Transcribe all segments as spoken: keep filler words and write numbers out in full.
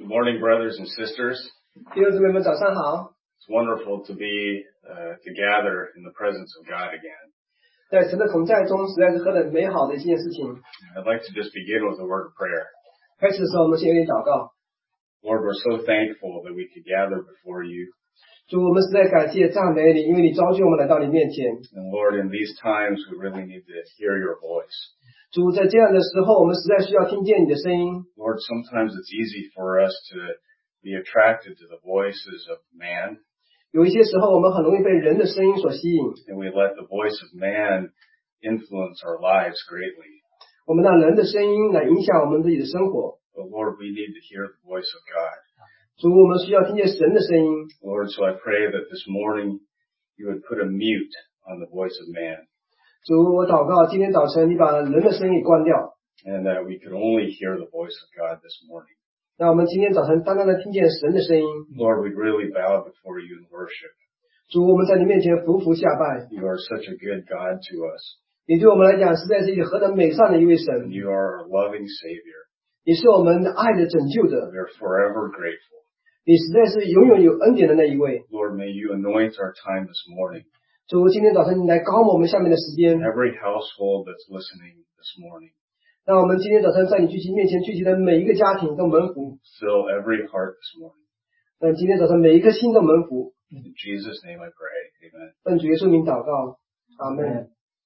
Good morning, brothers and sisters. 弟兄姊妹们早上好。 It's wonderful to be uh, to gather in the presence of God again. 在神的同在中，实在是何等美好的一件事情。 I'd like to just begin with a word of prayer. 开始的时候，我们先有点祷告。 Lord, we're so thankful that we could gather before you. 主，我们实在感谢赞美你，因为你召集我们来到你面前。 And Lord, in these times, we really need to hear your voice. 主，在这样的时候，我们实在需要听见你的声音。 Lord, sometimes it's easy for us to be attracted to the voices of man. 有一些时候，我们很容易被人的声音所吸引， And we let the voice of man influence our lives greatly. 我们让人的声音来影响我们自己的生活。 But Lord, we need to hear the voice of God. 主，我们需要听见神的声音。 Lord, so I pray that this morning you would put a mute on the voice of man. 主，我祷告，今天早晨你把人的声音关掉， And that we could only hear the voice of God this morning. 让我们今天早晨单单的听见神的声音。 Lord, we really bow before you in worship. 主，我们在你面前匍匐下拜。 You are such a good God to us. 你对我们来讲实在是一个何等美善的一位 And 神， you are our loving Savior. 你是我们爱的拯救者， We are forever grateful. 你实在是永远有恩典的那一位。 Lord, may you anoint our time this morning. 主，今天早晨你来高抹我们下面的时间， Every household that's listening this morning. 让我们今天早晨在你聚集面前聚集的每一个家庭都蒙福， Fill every heart this morning. 让今天早晨每一颗心都蒙福。 In Jesus' name I pray. Amen. 奉主耶稣名祷告，阿门。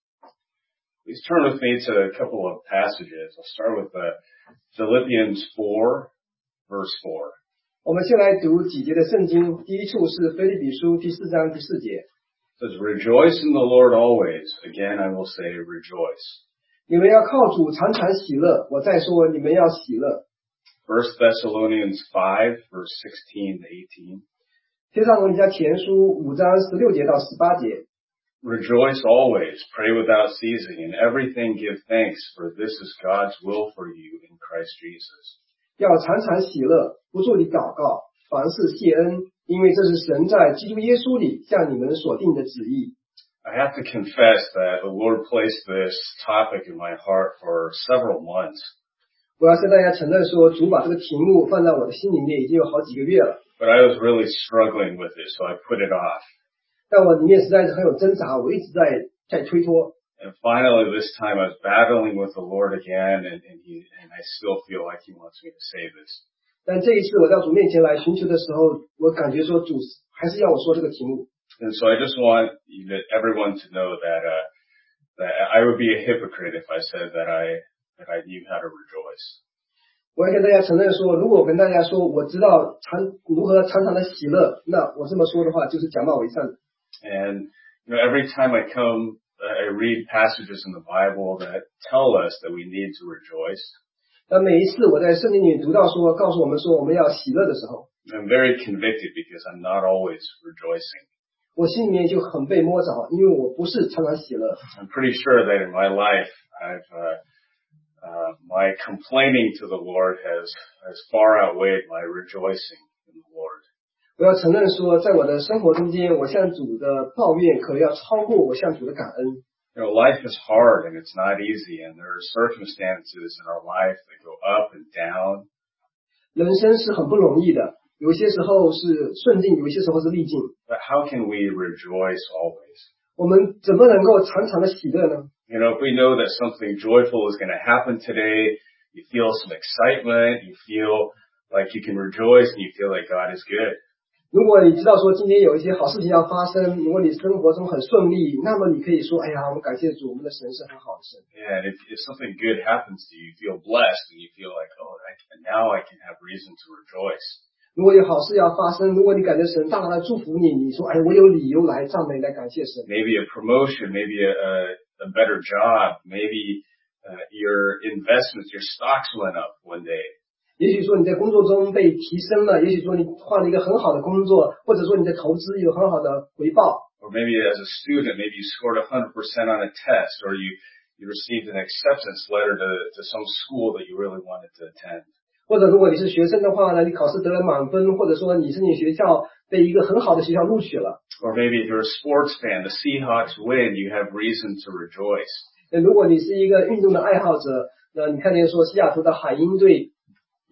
Please turn with me to a couple of passages. I'll start with uh, Philippians four, verse four. 我们先来读几节的圣经，第一处是腓立比书第四章第四节， It says, Rejoice in the Lord always. Again, I will say rejoice. 你们要靠主常常喜乐。我再说，你们要喜乐。 First Thessalonians five, verse sixteen to eighteen. 帖撒罗尼迦前书五章十六节到十八节， Rejoice always, pray without ceasing, in everything give thanks, for this is God's will for you in Christ Jesus. 要常常喜乐，不住地祷告，凡事谢恩，因为这是神在基督耶稣里向你们所定的旨意。 I have to confess that the Lord placed this topic in my heart for several months. 我要向大家承认说，主把这个题目放在我的心里面已经有好几个月了， But I was really struggling with it, so I put it off. 但我里面实在是很有挣扎，我一直在在推脱。 And finally, this time I was battling with the Lord again, and, and, he, and I still feel like He wants me to say this. 但这一次我到主面前来寻求的时候，我感觉说主还是要我说这个题目。 And so I just want you to, everyone to know that, uh, that I would be a hypocrite if I said that I, that I knew how to rejoice. 我要跟大家承认说，如果我跟大家说我知道常如何常常的喜乐，那我这么说的话就是假冒伪善的。 And, you know, every time I come, I read passages in the Bible that tell us that we need to rejoice. 但每一次我在圣经里读到说，告诉我们说我们要喜乐的时候， I'm very convicted because I'm not always rejoicing. 我心里面就很被摸着，因为我不是常常喜乐。 I'm pretty sure that in my life, I've, uh, uh, my complaining to the Lord has, has far outweighed my rejoicing in the Lord. 我要承认说，在我的生活中间，我向主的抱怨可能要超过我向主的感恩。 You know, life is hard and it's not easy, and there are circumstances in our life that go up and down. 人生是很不容易的，有些时候是顺境，有些时候是逆境。 But how can we rejoice always? 我们怎么能够常常的喜乐呢？ You know, if we know that something joyful is going to happen today, you feel some excitement, you feel like you can rejoice, and you feel like God is good. 如果你知道说今天有一些好事情要发生，如果你生活中很顺利，那么你可以说，哎呀，我们感谢主，我们的神是很好的神。 Yeah, and if, if something good happens to you, you feel blessed, and you feel like, oh, I can, now I can have reason to rejoice. 如果有好事要发生，如果你感觉神大大的祝福你，你说，哎，我有理由来赞美，来感谢神。 Maybe a promotion, maybe a, a, a better job, maybe uh, your investments, your stocks went up one day. 也许说你在工作中被提升了，也许说你换了一个很好的工作，或者说你的投资有很好的回报。 Or maybe as a student, maybe you scored one hundred percent on a test, or you, you received an acceptance letter to, to some school that you really wanted to attend. 或者如果你是学生的话呢，你考试得了满分，或者说你申请学校被一个很好的学校录取了。 Or maybe if you're a sports fan, the Seahawks win, you have reason to rejoice. 那如果你是一个运动的爱好者，那你看见说西雅图的海鹰队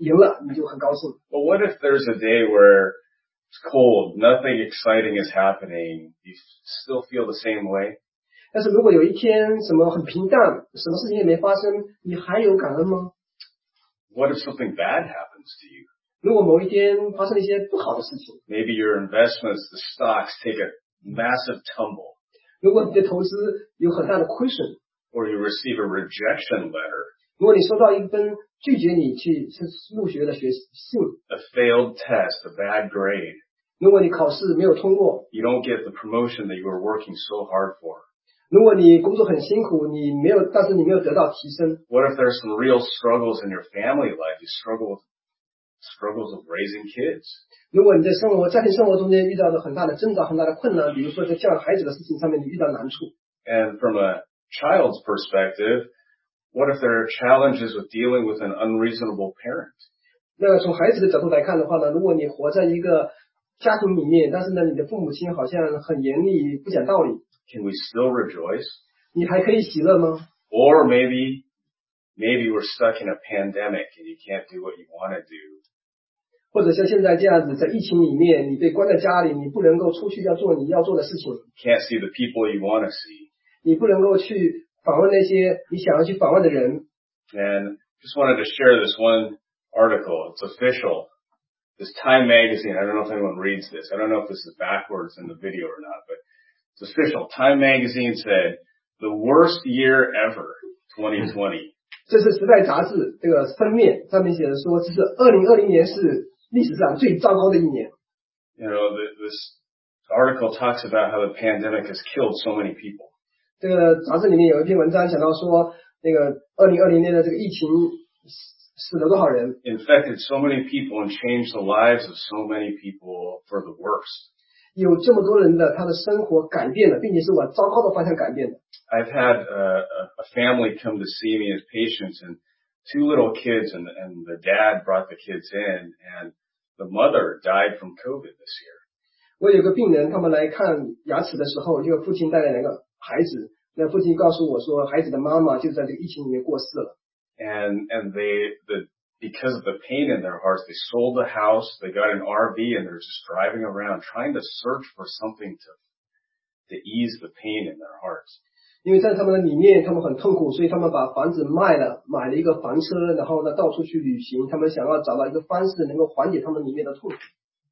赢了，你就很高兴。 But what if there's a day where it's cold, nothing exciting is happening, you still feel the same way? 但是如果有一天什么很平淡，什么事情也没发生，你还有感恩吗？ What if something bad happens to you? 如果某一天发生了一些不好的事情， Maybe your investments, the stocks, take a massive tumble, 如果你的投资有很大的亏损， or you receive a rejection letter, 如果你收到一封拒绝你去入学的学信， a failed test, a bad grade, 如果你考试没有通过， you don't get the promotion that you were working so hard for. 如果你工作很辛苦，你没有，但是你没有得到提升， What if there's some real struggles in your family life? You struggle with struggles of raising kids. 如果你在生活家庭生活中间遇到了很大的挣扎、很大的困难，比如说在教育孩子的事情上面你遇到难处， And from a child's perspective, what if there are challenges with dealing with an unreasonable parent? 那从孩子的角度来看的话呢，如果你活在一个家庭里面，但是呢你的父母亲好像很严厉、不讲道理， Can we still rejoice? 你还可以喜乐吗？ Or maybe, maybe we're stuck in a pandemic and you can't do what you want to do. 或者像现在这样子，在疫情里面，你被关在家里，你不能够出去要做你要做的事情， Can't see the people you want to see. 你不能够去访问那些你想要去访问的人。 And just wanted to share this one article. It's official. This Time magazine, I don't know if anyone reads this. I don't know if this is backwards in the video or not, but it's official. Time magazine said, the worst year ever, twenty twenty. 这是时代杂志这个封面上面写的说，这是二零二零年是历史上最糟糕的一年。 You know, the, this article talks about how the pandemic has killed so many people. 这个杂志里面有一篇文章讲到说，那个二零二零年的这个疫情死了多少人， Infected so many people and changed the lives of so many people for the worst. 有这么多人的他的生活改变了，并且是往糟糕的方向改变的。 I've had a, a family come to see me as patients, and two little kids, and, and the dad brought the kids in, and the mother died from COVID this year. 我有个病人，他们来看牙齿的时候，这个父亲带了两个孩子，那父亲告诉我说，孩子的妈妈就在这个疫情里面过世了。 And and they the because of the pain in their hearts, they sold the house, they got an R V, and they're just driving around trying to search for something to to ease the pain in their hearts. 因为在他们的里面，他们很痛苦，所以他们把房子卖了，买了一个房车，然后呢到处去旅行。他们想要找到一个方式，能够缓解他们里面的痛苦。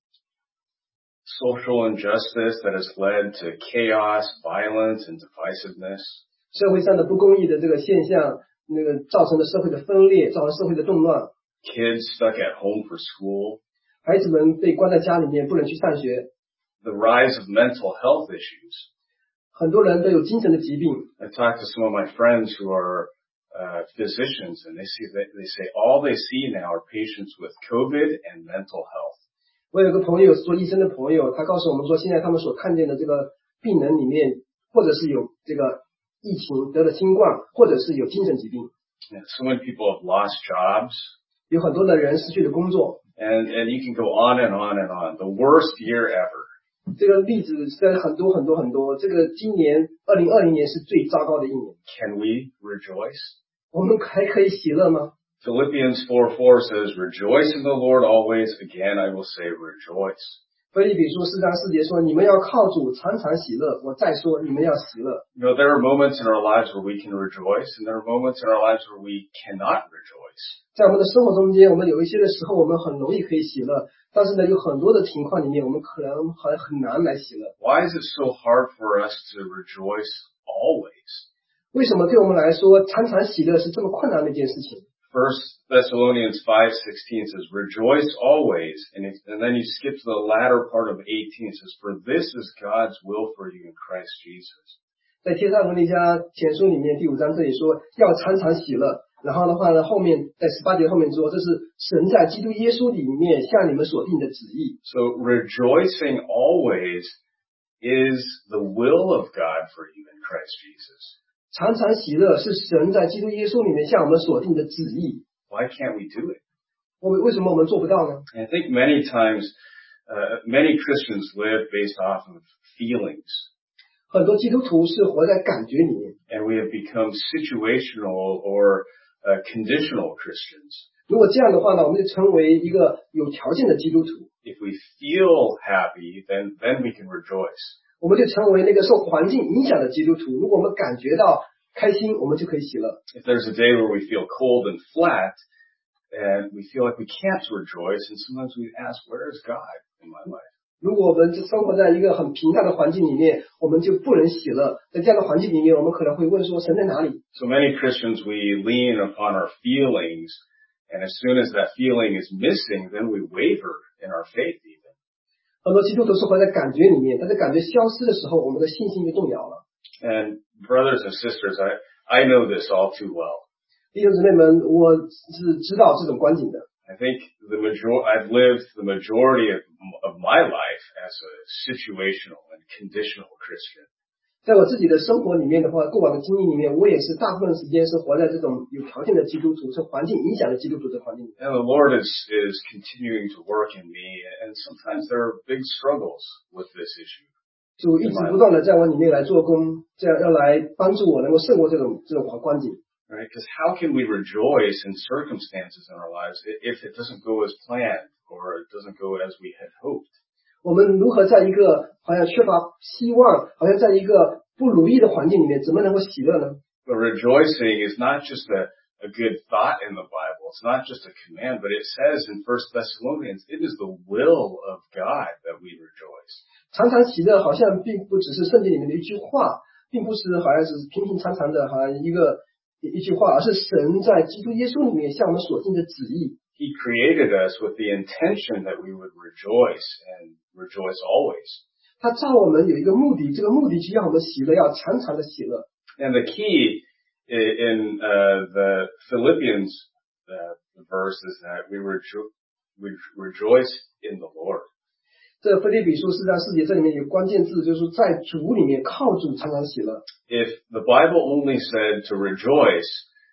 Social injustice that has led to chaos, violence, and divisiveness. 社会上的不公义的这个现象，那个造成了社会的分裂，造成社会的动乱。 Kids stuck at home for school. 孩子们被关在家里面，不能去上学。 The rise of mental health issues. 很多人都有精神的疾病。 I talked to some of my friends who are uh, physicians, and they see that they say all they see now are patients with COVID and mental health. 我有个朋友是做医生的朋友，他告诉我们说，现在他们所看见的这个病人里面，或者是有这个疫情得了新冠，或者是有精神疾病。 And so many people have lost jobs. 有很多的人失去了工作。 And, and you can go on and on and on. The worst year ever. 这个例子实在很多很多很多。这个今年二零二零年是最糟糕的一年。 Can we rejoice? 我们还可以喜乐吗？ Philippians four four says, rejoice in the Lord always. Again, I will say rejoice. 腓立比书四章四节说：“你们要靠主常常喜乐。”我再说，你们要喜乐。 You know, there are moments in our lives where we can rejoice, and there are moments in our lives where we cannot rejoice. 在我们的生活中间，我们有一些的时候，我们很容易可以喜乐，但是呢，有很多的情况里面，我们可能很很难来喜乐。 Why is it so hard for us to rejoice always? 为什么对我们来说，常常喜乐是这么困难的一件事情？ First Thessalonians five sixteen says, rejoice always. And, if, and then you skip to the latter part of eighteen. It says, for this is God's will for you in Christ Jesus. 在帖撒罗尼迦前书里面第五章这里说，要常常喜乐。然后的话呢，后面在十八节后面说，这是神在基督耶稣里面向你们所定的旨意。 So rejoicing always is the will of God for you in Christ Jesus. 常常喜乐是神在基督耶稣里面向我们所定的旨意。 Why can't we do it? 我们为什么我们做不到呢？ I think many times, uh, many Christians live based off of feelings. 很多基督徒是活在感觉里面， And we have become situational or uh, conditional Christians. 如果这样的话呢，我们就成为一个有条件的基督徒。 If we feel happy, then, then we can rejoice. 我们就成为那个受环境影响的基督徒。如果我们感觉到开心，我们就可以喜乐。 If there's a day where we feel cold and flat, and we feel like we can't rejoice, and sometimes we ask, where is God in my life? 如果我们生活在一个很平淡的环境里面，我们就不能喜乐。在这样的环境里面，我们可能会问说，神在哪里？ So many Christians, we lean upon our feelings, and as soon as that feeling is missing, then we waver in our faith even. 很多基督徒是活在感觉里面，但是感觉消失的时候，我们的信心就动摇了。 And brothers and sisters, I, I know this all too well. 弟兄姊妹们，我是知道这种观景的。 I think the major- I've lived the majority of, of my life as a situational and conditional Christian. 在我自己的生活里面的话，过往的经历里面，我也是大部分时间是活在这种有条件的基督徒，是环境影响的基督徒的环境里。 And the Lord is, is continuing to work in me, and sometimes there are big struggles with this issue. 主一直不断的在我里面来做工，这样要来帮助我能够胜过这种这种环境。 Right? Because how can we rejoice in circumstances in our lives if it doesn't go as planned or it doesn't go as we had hoped? 我们如何在一个好像缺乏希望，好像在一个不如意的环境里面，怎么能够喜乐呢？ But rejoicing is not just a, a good thought in the Bible. It's not just a command, but it says in First Thessalonians, it is the will of God that we rejoice. 常常喜乐好像并不只是圣经里面的一句话，并不是好像是平平常常的好像一个一句话，而是神在基督耶稣里面向我们所定的旨意。 He created us with the intention that we would rejoice and rejoice always. 他造我们有一个目的，这个目的就让我们喜乐，要常常的喜乐。 And the key in uh, the Philippians uh, verse is that we, rejo- we rejoice in the Lord. 这腓立比书四章四节这里面有关键字，就是说在主里面靠主常常喜乐。 If the Bible only said to rejoice,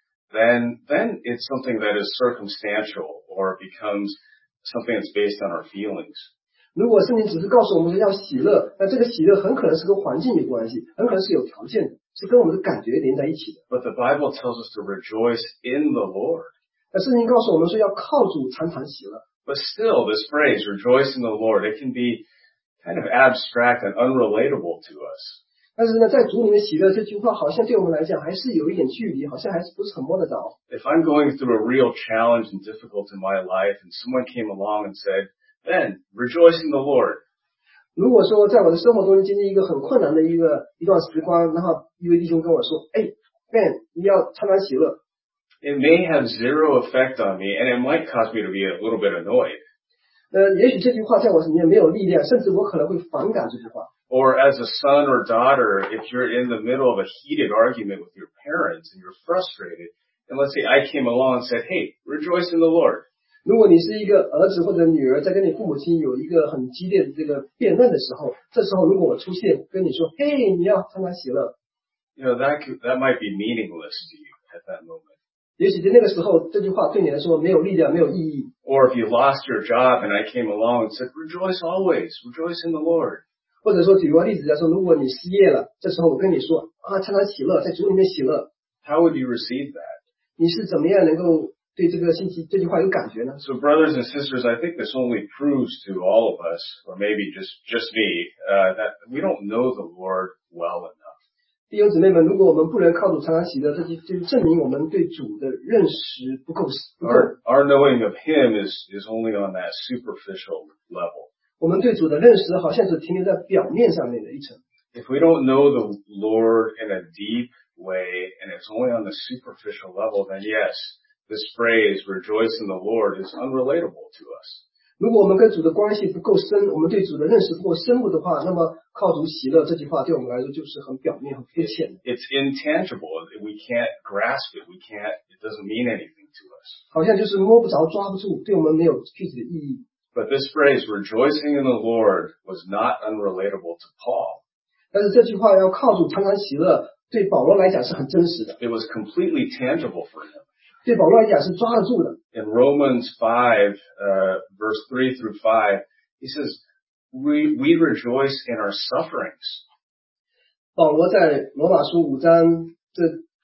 then then it's something that is circumstantial or it becomes something that's based on our feelings. 如果圣经只是告诉我们说要喜乐，那这个喜乐很可能是跟环境有关系，很可能是有条件的，是跟我们的感觉连在一起的。 But the Bible tells us to rejoice in the Lord. 那圣经告诉我们说要靠主常常喜乐。 But still, this phrase, rejoice in the Lord, it can be kind of abstract and unrelatable to us. 但是呢，在主里面喜乐这句话，好像对我们来讲还是有一点距离，好像还是不是很摸得着。 If I'm going through a real challenge and difficult in my life and someone came along and said, Ben, rejoice in the Lord. 如果说在我的生活中经历一个很困难的一个一段时光，然后一位弟兄跟我说，哎 ，Ben， 你要常常喜乐。 It may have zero effect on me and it might cause me to be a little bit annoyed. 呃，也许这句话在我里面没有力量，甚至我可能会反感这句话。 Or as a son or daughter, if you're in the middle of a heated argument with your parents and you're frustrated, and let's say I came along and said, hey, rejoice in the Lord. 如果你是一个儿子或者女儿，在跟你父母亲有一个很激烈的这个辩论的时候，这时候如果我出现跟你说，嘿，你要常常喜乐， You know, that could, that might be meaningless to you at that moment. 也许在那个时候这句话对你来说没有力量，没有意义。 Or if you lost your job and I came along and said, rejoice always, rejoice in the Lord. 或者说举个例子来说，如果你失业了，这时候我跟你说啊，常常喜乐，在主里面喜乐， How would you receive that? 你是怎么样能够对这个信息这句话有感觉呢？ So brothers and sisters, I think this only proves to all of us, or maybe just, just me, uh, that we don't know the Lord well enough. 弟兄姊妹们，如果我们不能靠主常常喜乐，这就就证明我们对主的认识不够不够。 Our, our knowing of Him is, is only on that superficial level. 我们对主的认识好像是停留在表面上面的一层。 If we don't know the Lord in a deep way, and it's only on the superficial level, then yes, this phrase, rejoice in the Lord, is unrelatable to us. 如果我们跟主的关系不够深，我们对主的认识不够深入的话，那么靠主喜乐这句话对我们来说就是很表面、很肤浅的， It's intangible. We can't grasp it. We can't, it doesn't mean anything to us. 好像就是摸不着、抓不住，对我们没有具体的意义。 But this phrase, rejoicing in the Lord, was not unrelatable to Paul. 但是这句话要靠主常常喜乐，对保罗来讲是很真实的， It was completely tangible for him. 对保罗来讲是抓得住的。 In Romans five, uh, verse three through five, he says, we, we rejoice in our sufferings. 保罗在罗马书五章这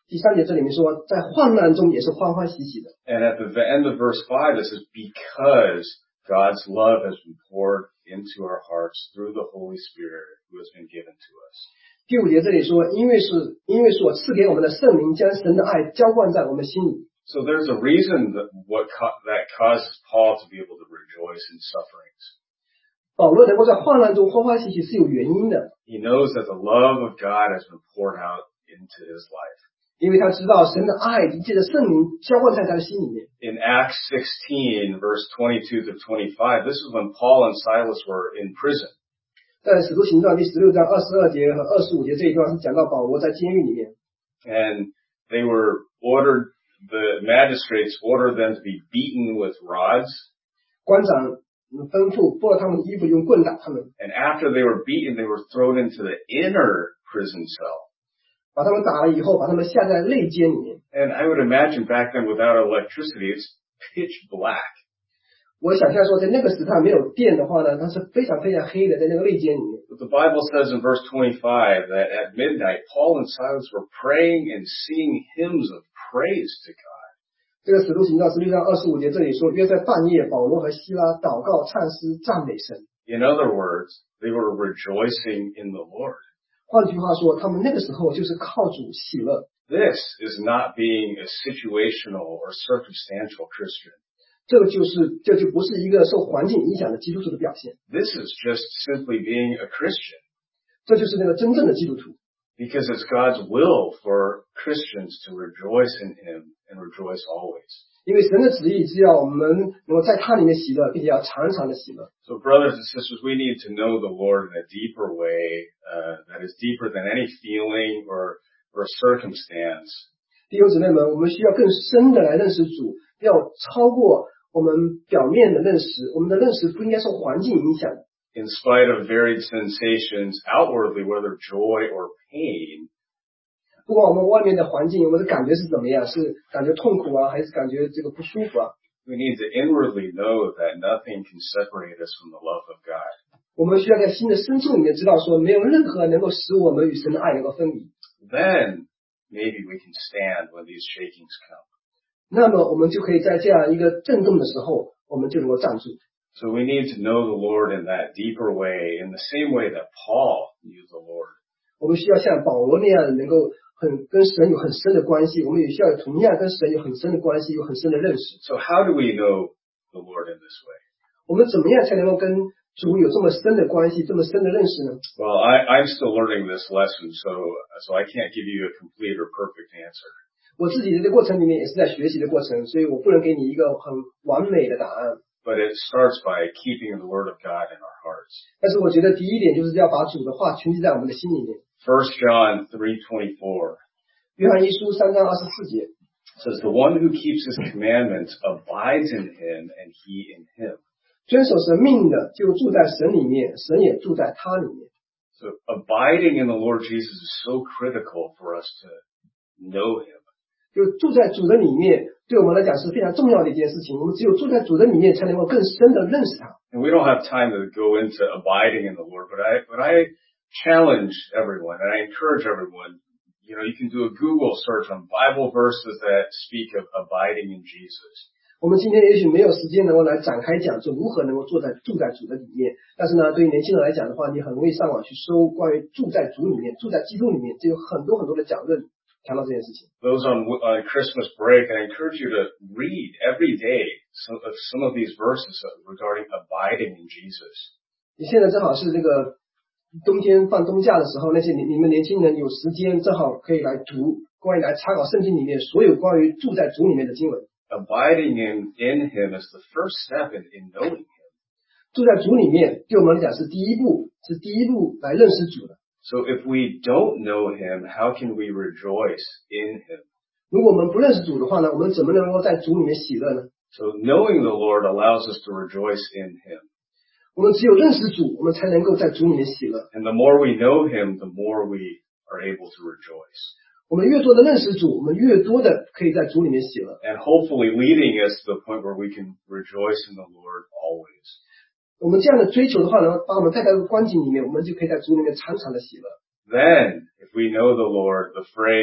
第三节这里面说，在患难中也是欢欢喜喜的。 And at the end of verse five, it says, because God's love has been poured into our hearts through the Holy Spirit who has been given to us. 第五节这里说，因为是因为所赐给我们的圣灵将神的爱浇灌在我们心里。 So there's a reason that what co- that causes Paul to be able to rejoice in sufferings. 保罗能够在患难中欢欢喜喜是有原因的， He knows that the love of God has been poured out into his life. 因为他知道神的爱借着圣灵浇灌在他的心里面。 In Acts sixteen, verse twenty-two to twenty-five, this is when Paul and Silas were in prison. 在使徒行传第十六章二十二节和二十五节这一段是讲到保罗在监狱里面， And they were ordered, the magistrates ordered them to be beaten with rods. 官长吩咐剥了他们的衣服，用棍打他们， And after they were beaten, they were thrown into the inner prison cell. 把他们打了以后，把他们下在内监里面。 And I would imagine back then without electricity, it's pitch black. 我想象说，在那个时代没有电的话呢，它是非常非常黑的，在那个内监里面。 But the Bible says in verse twenty-five that at midnight, Paul and Silas were praying and singing hymns of praise to God. 这个使徒行传十六章二十五节这里说，约在半夜，保罗和希拉祷告、唱诗、赞美神。 In other words, they were rejoicing in the Lord. 换句话说，他们那个时候就是靠主喜乐。 This is not being a situational or circumstantial Christian. 这个就是这就不是一个受环境影响的基督徒的表现， This is just simply being a Christian, 这就是那个真正的基督徒。 because it's God's will for Christians to rejoice in Him and rejoice always. 因为神的旨意是要我们能够在他里面喜乐，并且要常常的喜乐。 So brothers and sisters, we need to know the Lord in a deeper way, uh, that is deeper than any feeling or, or circumstance. 弟兄姊妹们，我们需要更深的来认识主，要超过我们表面的认识。我们的认识不应该受环境影响。 In spite of varied sensations outwardly, whether joy or pain, 不管我们外面的环境，我们的感觉是怎么样，是感觉痛苦啊，还是感觉这个不舒服啊？ we need to inwardly know that nothing can separate us from the love of God. 我们需要在心的深处里面知道说，没有任何能够使我们与神的爱能够分离。 Then maybe we can stand when these shakings come. 那么我们就可以在这样一个震动的时候，我们就能够站住。 So we need to know the Lord in that deeper way, in the same way that Paul knew the Lord. 我们需要像保罗那样能够很跟神有很深的关系，我们也需要同样跟神有很深的关系，有很深的认识。 So how do we know the Lord in this way? 我们怎么样才能够跟主有这么深的关系，这么深的认识呢？ Well, I, I'm still learning this lesson, so, so I can't give you a complete or perfect answer. 我自己的这个过程里面也是在学习的过程，所以我不能给你一个很完美的答案。 But it starts by keeping the Word of God in our hearts. 但是我觉得第一点就是要把主的话存记在我们的心里面。 First John three twenty-four 约翰一书三章二十四节 says, the one who keeps his commandments abides in him and he in him. 遵守神命的就住在神里面，神也住在他里面。 So abiding in the Lord Jesus is so critical for us to know him. 就住在主的里面，对我们来讲是非常重要的一件事情。我们只有住在主的里面，才能够更深的认识他。 And we don't have time to go into abiding in the Lord, but I, but I challenge everyone and I encourage everyone, you know, you can do a Google search on Bible verses that speak of abiding in Jesus. 我们今天也许没有时间能够来展开讲，说如何能够坐在住在主的里面。但是呢，对于年轻人来讲的话，你很容易上网去搜关于住在主里面、住在基督里面，就有很多很多的讲论谈到这件事情。 Those on, on Christmas break, I encourage you to read every day some of, some of these verses regarding abiding in Jesus. 你现在正好是这个冬天放冬假的时候，那些你你们年轻人有时间正好可以来读关于来查考圣经里面所有关于住在主里面的经文。 Abiding in, in him is the first step in, in knowing him. 住在主里面，对我们来讲是第一步，是第一步来认识主的。 So if we don't know him, how can we rejoice in him? 如果我们不认识主的话呢，我们怎么能够在主里面喜乐呢？ So knowing the Lord allows us to rejoice in him. 我们只有认识主，我们才能够在主里面喜乐。 And the more we know him, the more we are able to rejoice. 我们越多的认识主，我们越多的可以在主里面喜乐。 And hopefully leading us to the point where we can rejoice in the Lord always. 我们这样的追求的话呢，把我们带到一个光景里面，我们就可以在主里面常常的喜乐。 Then, if we know the Lord, the phrase,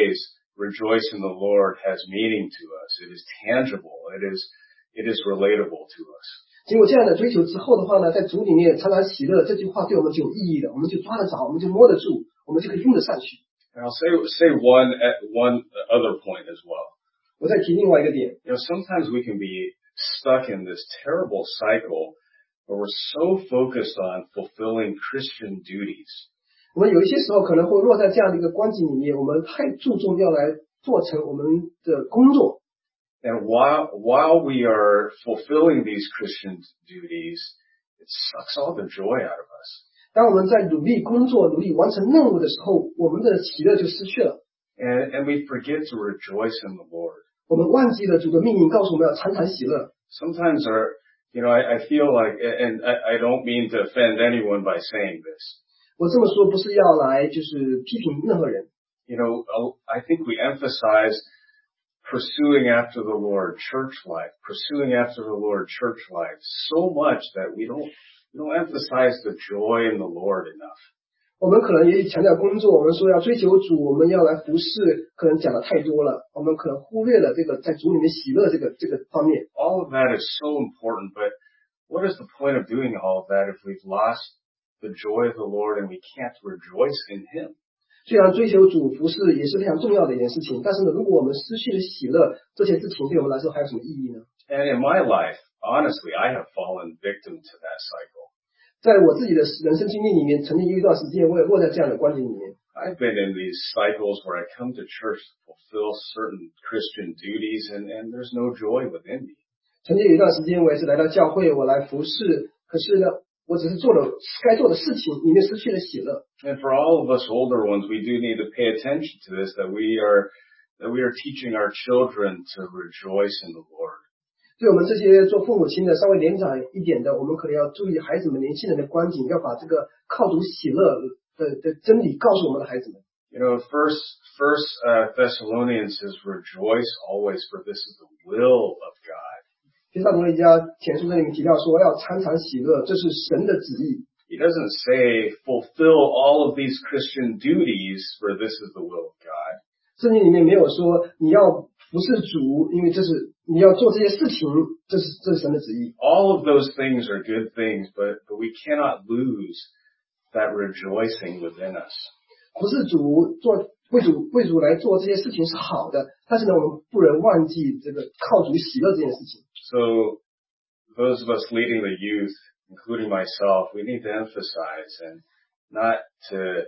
rejoice in the Lord has meaning to us. It is tangible. It is, it is relatable to us. 经过这样的追求之后的话呢，在主里面常常喜乐，这句话对我们就有意义的，我们就抓得着，我们就摸得住，我们就可以用得上去。 And I'll say, say one, one other point as well. 我再提另外一个点。 You know, sometimes we can be stuck in this terrible cycle where we're so focused on fulfilling Christian duties. 我们有一些时候可能会落在这样的一个光景里面，我们太注重要来做成我们的工作。 And while, while we are fulfilling these Christian duties, it sucks all the joy out of us. 当我们在努力工作、努力完成任务的时候，我们的喜乐就失去了。 And, and we forget to rejoice in the Lord. 我们忘记了主的命令告诉我们要常常喜乐。 Sometimes our, you know, I, I feel like, and I, I don't mean to offend anyone by saying this. 我这么说不是要来就是批评任何人。 You know, I think we emphasize pursuing after the Lord, church life, pursuing after the Lord, church life, so much that we don't, we don't emphasize the joy in the Lord enough. 我们可能也强调工作，我们说要追求主，我们要来服侍，可能讲的太多了，我们可能忽略了这个在主里面喜乐这个这个方面。 All of that is so important, but what is the point of doing all of that if we've lost the joy of the Lord and we can't rejoice in Him? 虽然追求主服侍也是非常重要的一件事情，但是呢，如果我们失去了喜乐，这些事情对我们来说还有什么意义呢？ And in my life, honestly, I have fallen victim to that cycle. 在我自己的人生经历里面，曾经有一段时间，我也落在这样的光景里面。 I've been in these cycles where I come to church to fulfill certain Christian duties, and, and there's no joy within me. 曾经有一段时间，我也是来到教会，我来服侍，可是呢，我只是做了该做的事情，里面失去了喜乐。 And for all of us older ones, we do need to pay attention to this, that we are, that we are teaching our children to rejoice in the Lord. 对我们这些做父母亲的稍微年长一点的，我们可能要注意孩子们、年轻人的光景，要把这个靠主喜乐的的真理告诉我们的孩子们。 You know, first, first uh, Thessalonians says, rejoice always, for this is the will of God. 帖撒罗尼迦前书这里面提到说，要常常喜乐，这是神的旨意。 He doesn't say, fulfill all of these Christian duties, for this is the will of God. 圣经里面没有说你要服侍主，因为这是你要做这些事情，这是这是神的旨意。 All of those things are good things, but, but we cannot lose that rejoicing within us. 服侍主做为主为主来做这些事情是好的，但是呢，我们不能忘记这个靠主喜乐这件事情。 So those of us leading the youth, including myself, we need to emphasize and not to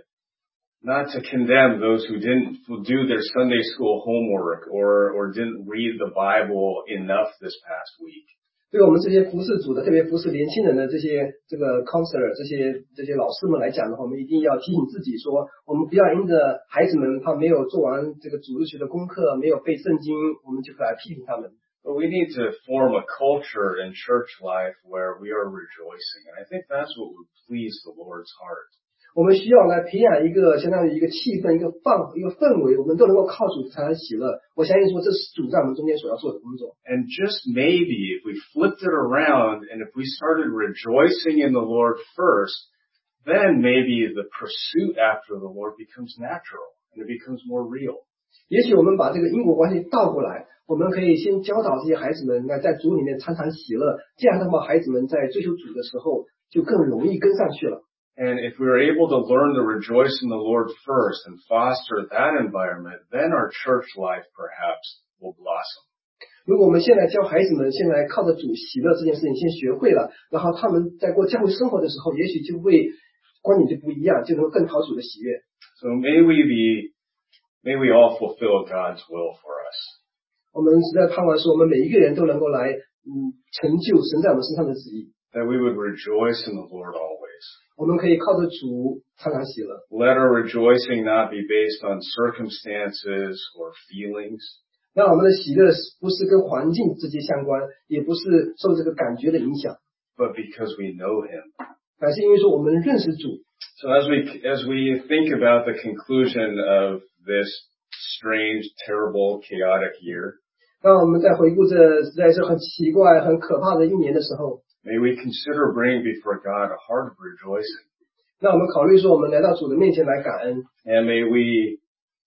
not to condemn those who didn't do their Sunday school homework or or didn't read the Bible enough this past week. 对我们这些服侍主的，特别服侍年轻人的这些这个 counselor 这些这些老师们来讲的话，我们一定要提醒自己说，我们不要因着孩子们他没有做完这个主日学的功课，没有背圣经，我们就来批评他们。 But we need to form a culture in church life where we are rejoicing. And I think that's what would please the Lord's heart. 我们需要来培养一个相当于一个气氛、一个氛、一个氛围，我们都能够靠主才能喜乐。我相信说，这是主在我们中间所要做的工作。 And just maybe if we flipped it around and if we started rejoicing in the Lord first, then maybe the pursuit after the Lord becomes natural and it becomes more real. 也许我们把这个因果关系倒过来，我们可以先教导这些孩子们，那在主里面常常喜乐，这样的话，孩子们在追求主的时候就更容易跟上去了。 And if we're able to learn to rejoice in the Lord first and foster that environment, then our church life perhaps will blossom. 如果我们现在教孩子们，现在靠着主喜乐这件事情先学会了，然后他们在过教会生活的时候，也许就会观点就不一样，就能够更讨主的喜悦。 So may we be, may we all fulfill God's will for us. 我们实在盼望说，我们每一个人都能够来，嗯，成就神在我们身上的旨意。 That we would rejoice in the Lord always. 我们可以靠着主常常喜乐。 Let our rejoicing not be based on circumstances or feelings. 让我们的喜乐不是跟环境直接相关，也不是受这个感觉的影响， but because we know Him. 而是因为说我们认识主。 So as we, as we think about the conclusion of this strange, terrible, chaotic year, 当我们在回顾这实在是很奇怪、很可怕的一年的时候， may we consider bringing before God a heart of rejoicing. 那我们考虑说，我们来到主的面前来感恩。 And may we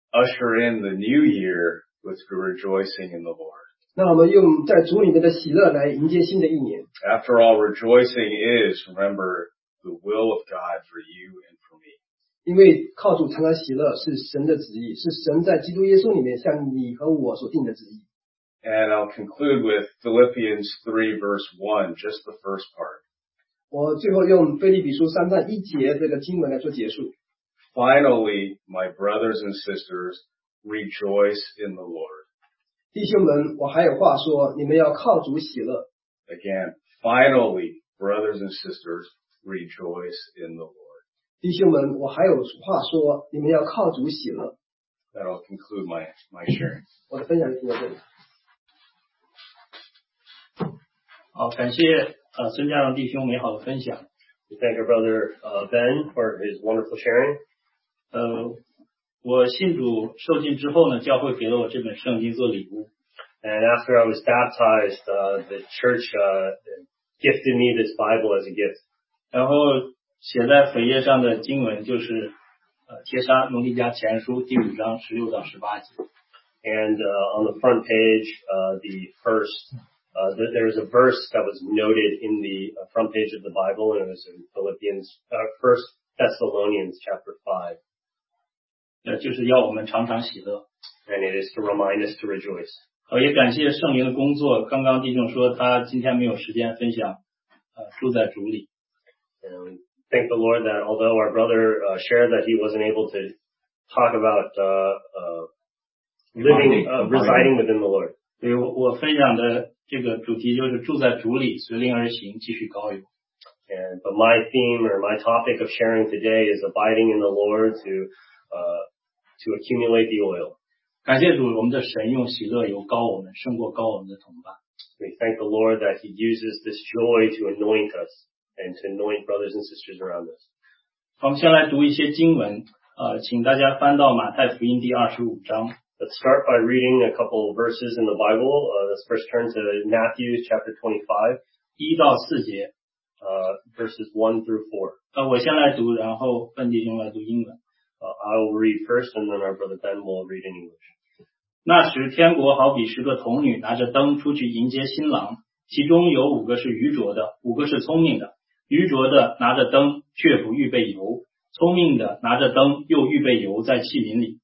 usher in the new year with rejoicing in the Lord. 那我们用在主里面的喜乐来迎接新的一年。 After all, rejoicing is, remember, the will of God for you and for me. 因为靠主常常喜乐是神的旨意，是神在基督耶稣里面向你和我所定的旨意。 And I'll conclude with Philippians three verse one, just the first part. 我最后用腓立比书三章一节这个经文来做结束。 Finally, my brothers and sisters, rejoice in the Lord. 弟兄们，我还有话说，你们要靠主喜乐。 Again, finally, brothers and sisters, rejoice in the Lord. 弟兄们，我还有话说，你们要靠主喜乐。 That'll conclude my, my sharing. 我的分享就听到这里。 好，感谢呃孙家荣弟兄美好的分享。 We thank our brother uh, Ben for his wonderful sharing. 呃，我信主受浸之后呢，教会给了我这本圣经做礼物。 And after I was baptized, uh, the church uh, gifted me this Bible as a gift. 然后写在扉页上的经文就是呃帖撒罗尼迦前书第五章十六到十八节。 And uh, on the front page, uh, the first, uh, th- there's a verse that was noted in the uh, front page of the Bible, and it was in Philippians, uh, First Thessalonians chapter five. 呃，就是要我们常常喜乐。 And it is to remind us to rejoice. 呃，也感谢圣灵的工作。刚刚弟兄说他今天没有时间分享，呃，住在主里。 And we thank the Lord that although our brother uh, shared that he wasn't able to talk about uh, uh, living, uh, residing within the Lord. 所以我我分享的这个主题就是住在主里，随灵而行，继续高油。 And but my theme or my topic of sharing today is abiding in the Lord to uh, to accumulate the oil. 感谢主，我们的神用喜乐油膏我们，胜过膏我们的同伴。 We thank the Lord that He uses this joy to anoint us and to anoint brothers and sisters around us. 好，我们先来读一些经文，呃，请大家翻到马太福音第二十五章。 Let's start by reading a couple of verses in the Bible. Uh, let's first turn to Matthew chapter twenty-five, 一到四节， uh, verses one through four. 呃，我先来读，然后笨弟兄来读英文。 Uh, I will read first, and then our brother Ben will read in English. 那时，天国好比十个童女拿着灯出去迎接新郎，其中有五个是愚拙的，五个是聪明的。愚拙的拿着灯，却不预备油；聪明的拿着灯，又预备油在器皿里。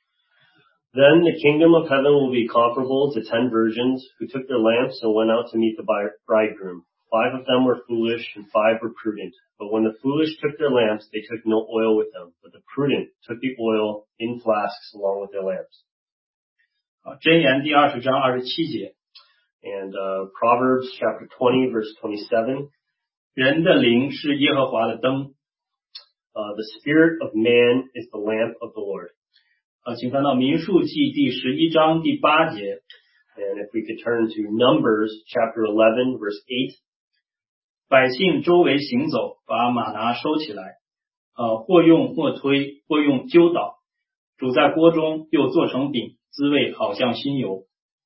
Then the kingdom of heaven will be comparable to ten virgins who took their lamps and went out to meet the bridegroom. Five of them were foolish and five were prudent. But when the foolish took their lamps, they took no oil with them. But the prudent took the oil in flasks along with their lamps. 啊，箴言第二十章二十七节， And uh, Proverbs chapter twenty, verse twenty-seven. 人的灵是耶和华的灯。 Uh, the spirit of man is the lamp of the Lord. 啊，请翻到民数记第十一章第八节。 And if we could turn to Numbers chapter eleven, verse eight. 百姓周围行走，把玛拿收起来，呃，或用或推，或用揪捣，煮在锅中，又做成饼，滋味好像新油。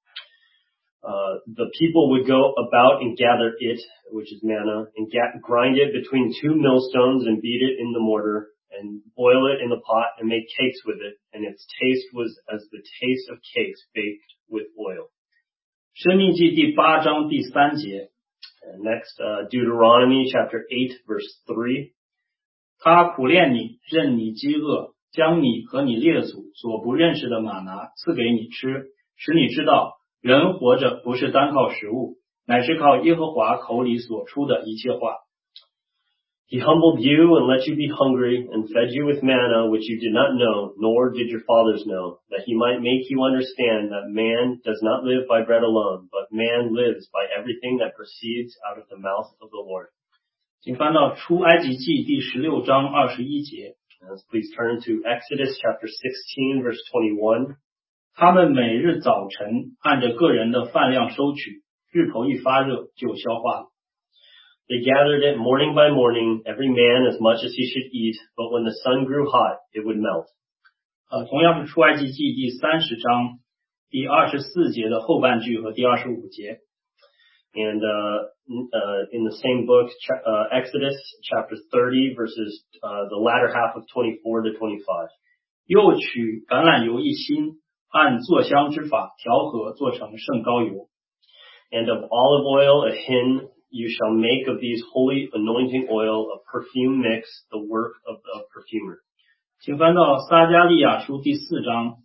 Uh, the people would go about and gather it, which is manna, and ga- grind it between two millstones and beat it in the mortar and boil it in the pot and make cakes with it. And its taste was as the taste of cakes baked with oil. 申命记第八章第三节。 And next, uh, Deuteronomy chapter eight, verse three. 他苦练你，任你饥饿，将你和你列祖所不认识的玛拿赐给你吃，使你知道人活着不是单靠食物，乃是靠耶和华口里所出的一切话。 He humbled you and let you be hungry and fed you with manna which you did not know, nor did your fathers know, that he might make you understand that man does not live by bread alone, but man lives by everything that proceeds out of the mouth of the Lord. 请翻到出埃及记第十六章二十一节。 Let's please turn to Exodus chapter sixteen, verse twenty-one. 他们每日早晨按着个人的饭量收取，日头一发热就消化了。 They gathered it morning by morning, every man as much as he should eat, but when the sun grew hot, it would melt. 呃，同样是出埃及记第三十章第二十四节的后半句和第二十五节。 And uh, uh, in the same book, uh, Exodus chapter thirty, verses uh, the latter half of twenty-four to twenty-five. 又取橄榄油一斤，按做香之法调和，做成圣膏油。 And of olive oil a hin, you shall make of these holy anointing oil a perfume mix, the work of a perfumer. 请翻到撒迦利亚书第四章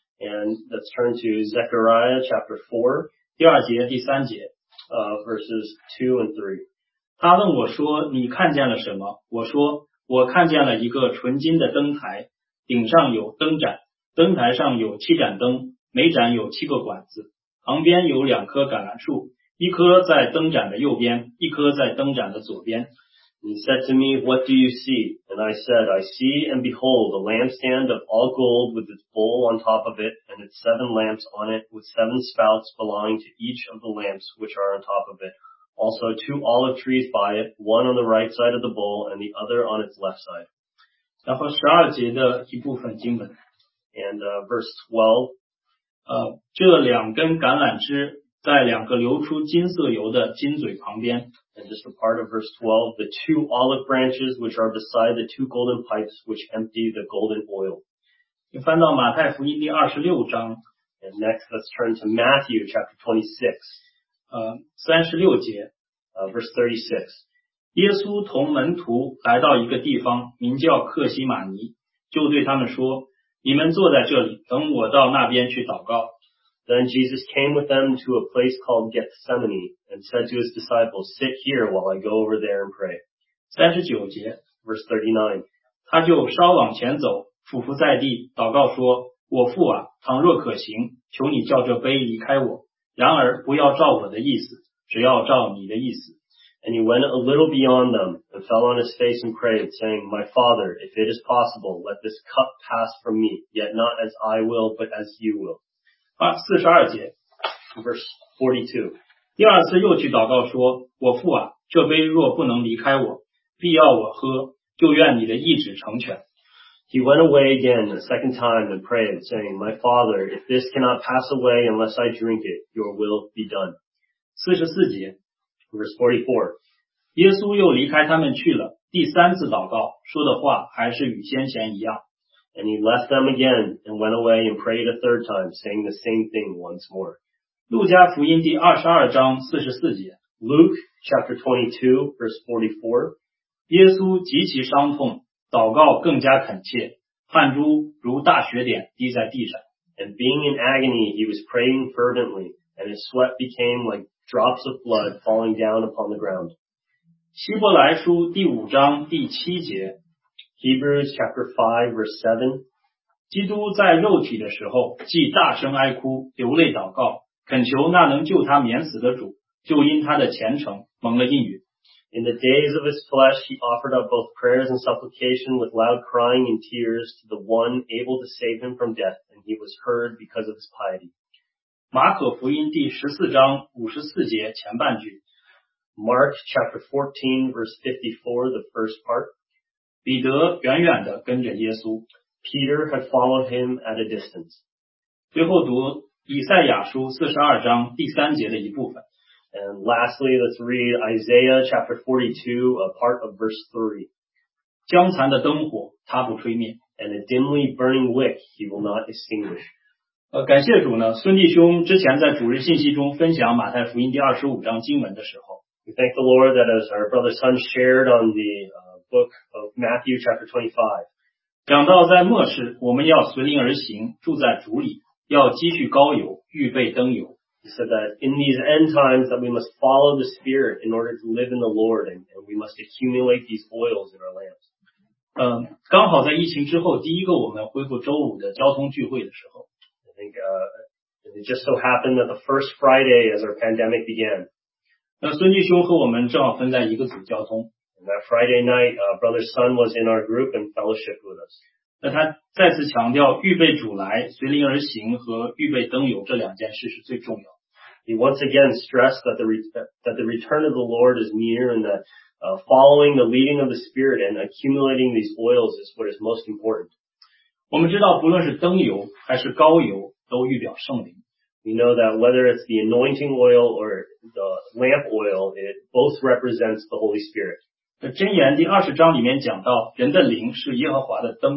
And let's turn to Zechariah chapter four, 第二节、第三节。 uh, verses two and three. 他问我说：“你看见了什么？”我说：“我看见了一个纯金的灯台，顶上有灯盏，灯台上有七盏灯，每盏有七个管子，旁边有两棵橄榄树，一棵在灯盏的右边，一棵在灯盏的左边。” And he said to me, What do you see? And I said, I see and behold a lampstand of all gold with its bowl on top of it, and its seven lamps on it, with seven spouts belonging to each of the lamps which are on top of it. Also two olive trees by it, one on the right side of the bowl, and the other on its left side. 然后十二节的一部分经文， And uh, verse twelve, 呃，这两根橄榄枝在两个流出金色油的金嘴旁边。 and just a part of verse twelve, the two olive branches which are beside the two golden pipes which empty the golden oil. 你翻到马太福音第二十六章， And next, let's turn to Matthew chapter twenty-six, 呃，三十六节， uh, verse thirty-six. 耶稣同门徒来到一个地方，名叫克西马尼，就对他们说：“你们坐在这里，等我到那边去祷告。” Then Jesus came with them to a place called Gethsemane and said to his disciples, Sit here while I go over there and pray. 三十九节， Verse thirty-nine. 他就稍往前走，俯伏在地，祷告说：“我父啊，倘若可行，求你叫这杯离开我，然而不要照我的意思，只要照你的意思。” And he went a little beyond them and fell on his face and prayed, saying, My Father, if it is possible, let this cup pass from me, yet not as I will, but as you will. 啊，四十二节， Verse forty-two. 第二次又去祷告说：“我父啊，这杯若不能离开我，必要我喝，就愿你的意志成全。” He went away again a second time and prayed, saying, My Father, if this cannot pass away unless I drink it, your will be done. 四十四节， Verse forty-four. 耶稣又离开他们去了，第三次祷告，说的话还是与先前一样。 And he left them again and went away and prayed a third time, saying the same thing once more. 路加福音第二十二章四十四节， Luke chapter twenty-two, verse forty-four. 耶稣极其伤痛，祷告更加恳切，汗珠如大雪点滴在地上。 And being in agony, he was praying fervently, and his sweat became like drops of blood falling down upon the ground. 希伯来书第五章第七节， Hebrews chapter five, verse seven. 基督在肉体的时候，既大声哀哭，流泪祷告，恳求那能救他免死的主，就因他的虔诚蒙了应允。 In the days of his flesh, he offered up both prayers and supplication with loud crying and tears to the one able to save him from death, and he was heard because of his piety. 马可福音第十四章五十四节前半句， Mark chapter fourteen, verse fifty-four, the first part. 彼得远远地跟着耶稣。 Peter had followed him at a distance. 最后读以赛亚书四十二章第三节的一部分。 And lastly, let's read Isaiah chapter forty-two, a part of verse three. 将残的灯火他不吹灭。 And a dimly burning wick he will not extinguish. 呃，感谢主呢，孙弟兄之前在主日信息中分享马太福音第二十五章经文的时候， We thank the Lord that as our brother son shared on the uh, book of Matthew chapter twenty-five, 讲到在末世我们要随灵而行，住在主里，要积蓄膏油，预备灯油。 he said that in these end times that we must follow the Spirit in order to live in the Lord, and, and we must accumulate these oils in our lamps. 嗯，刚好在疫情之后，第一个我们恢复周五的交通聚会的时候， I think uh, it just so happened that the first Friday as our pandemic began, 那孙弟兄和我们正好分在一个组交通。 and that Friday night, uh, brother son was in our group and fellowshiped with us. 那他再次强调，预备主来，随灵而行和预备灯油这两件事是最重要的。 He once again stressed that the re- that the return of the Lord is near, and that uh, following the leading of the Spirit and accumulating these oils is what is most important. 我们知道，不论是灯油还是膏油，都预表圣灵。 We know that whether it's the anointing oil or the lamp oil, it both represents the Holy Spirit. 箴言第二十章里面讲到，人的灵是耶和华的灯。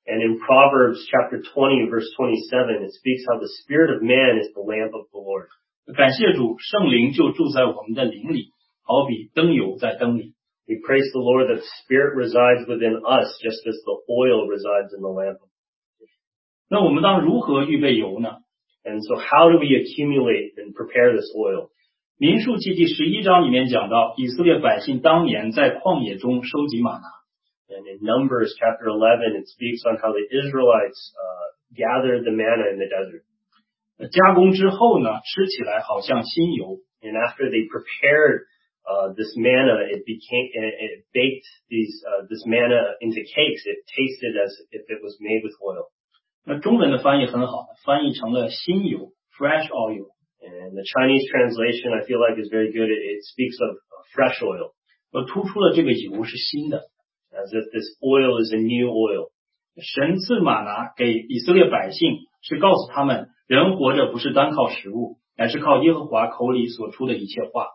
And in Proverbs chapter twenty, verse twenty-seven, it speaks how the spirit of man is the lamp of the Lord. 感谢主，圣灵就住在我们的灵里，好比灯油在灯里。 We praise the Lord that the Spirit resides within us, just as the oil resides in the lamp. 那我们当如何预备油呢？ And so how do we accumulate and prepare this oil? 民数记第十一章里面讲到，以色列百姓当年在旷野中收集玛拿。 And in Numbers chapter eleven, it speaks on how the Israelites uh, gathered the manna in the desert. 加工之后呢，吃起来好像新油。 And after they prepared uh, this manna, it became it, it baked these uh, this manna into cakes. It tasted as if it was made with oil. 那中文的翻译很好，翻译成了新油 （fresh oil）。 And the Chinese translation, I feel like, is very good. It, it speaks of uh, fresh oil. 而突出了这个油是新的。 As if this oil is a new oil. 神赐玛拿给以色列百姓，是告诉他们，人活着不是单靠食物，乃是靠耶和华口里所出的一切话。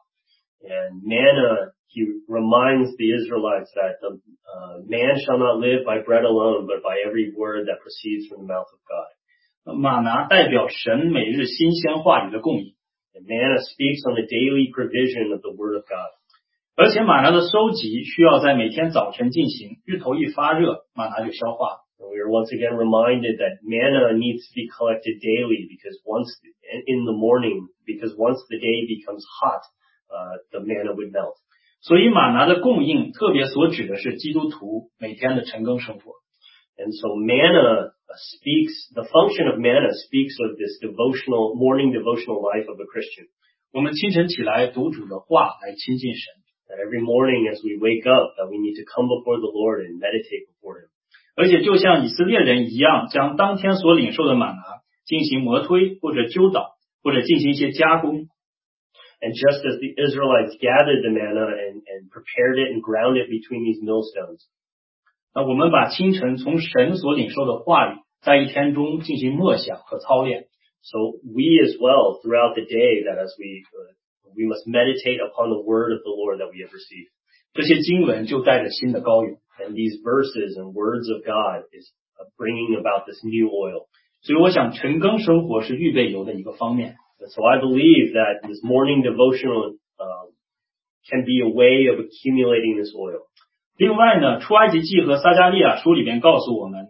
And manna, he reminds the Israelites that the uh, man shall not live by bread alone, but by every word that proceeds from the mouth of God. 玛拿代表神每日新鲜话语的供应。 And manna speaks on the daily provision of the word of God. 而且玛拿的收集需要在每天早晨进行，日头一发热，玛拿就消化。 And we are once again reminded that manna needs to be collected daily because once in the morning, because once the day becomes hot, uh, the manna would melt. 所以玛拿的供应特别所指的是基督徒每天的晨更生活。 And so manna speaks, the function of manna speaks of this devotional, morning devotional life of a Christian. 我们清晨起来读主的话来亲近神。 That every morning as we wake up, that we need to come before the Lord and meditate before Him. 而且就像以色列人一样，将当天所领受的玛拿进行磨推或者揪捣，或者进行一些加工。 And just as the Israelites gathered the manna and, and prepared it and ground it between these millstones. 那我们把清晨从神所领受的话语，在一天中进行默想和操练。 So we as well throughout the day, that as we uh, we must meditate upon the word of the Lord that we have received. 这些经文就带着新的膏油。 And these verses and words of God is bringing about this new oil. 所以我想晨更生活是预备油的一个方面。 And so I believe that this morning devotional uh, can be a way of accumulating this oil. 另外呢，出埃及记和撒迦利亚书里边告诉我们。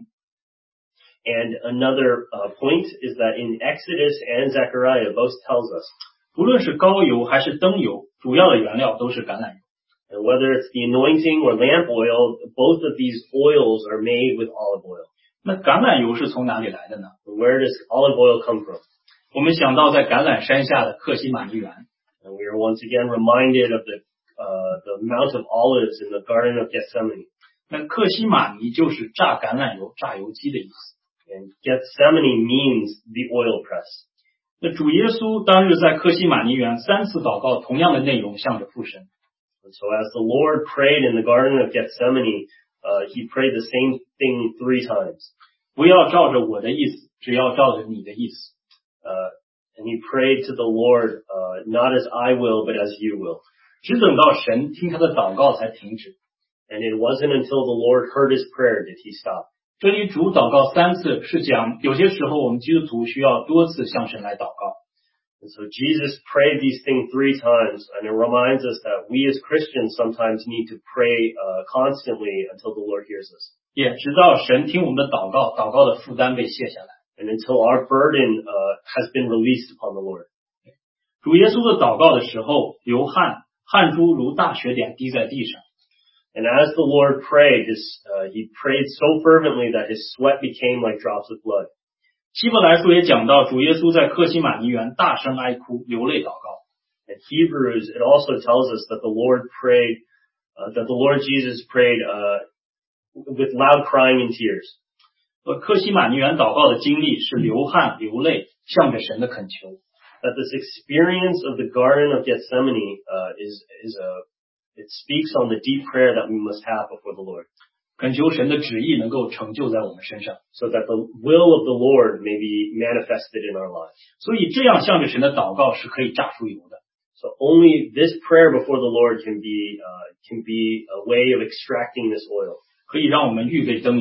And another uh, point is that in Exodus and Zechariah both tells us. 不论是膏油还是灯油，主要的原料都是橄榄油。 And whether it's the anointing or lamp oil, both of these oils are made with olive oil. 那橄榄油是从哪里来的呢？ Where does olive oil come from? 我们想到在橄榄山下的克西玛尼园。 And we are once again reminded of the uh, the Mount of Olives in the Garden of Gethsemane. 那克西玛尼就是榨橄榄油、榨油机的意思。 And Gethsemane means the oil press. 那主耶稣当日在克西玛尼园三次祷告，同样的内容向着父神。 And so as the Lord prayed in the Garden of Gethsemane, uh, he prayed the same thing three times. 不要照着我的意思，只要照着你的意思。 Uh, and he prayed to the Lord, uh, not as I will, but as you will. 只等到神听他的祷告才停止。 And it wasn't until the Lord heard his prayer did he stop. 这里主祷告三次，是讲有些时候我们基督徒需要多次向神来祷告。 And so Jesus prayed these things three times, and it reminds us that we as Christians sometimes need to pray uh, constantly until the Lord hears us. 也直到神听我们的祷告，祷告的负担被卸下来。 And until our burden uh, has been released upon the Lord. 主耶稣的祷告的时候，流汗，汗珠如大雪点滴在地上。 And as the Lord prayed, his, uh, he prayed so fervently that his sweat became like drops of blood. 希伯来书也讲到，主耶稣在克西玛尼园大声哀哭，流泪祷告。 In Hebrews, it also tells us that the Lord prayed, uh, that the Lord Jesus prayed uh, with loud crying and tears. 呃，克西玛尼园祷告的经历是流汗、流泪，向着神的恳求。 That this experience of the Garden of Gethsemane uh, is is a it speaks on the deep prayer that we must have before the Lord. 恳求神的旨意能够成就在我们身上。 So that the will of the Lord may be manifested in our lives. 所以这样向着神的祷告是可以榨出油的。 So only this prayer before the Lord can be uh, can be a way of extracting this oil. 可以让我们预备灯油。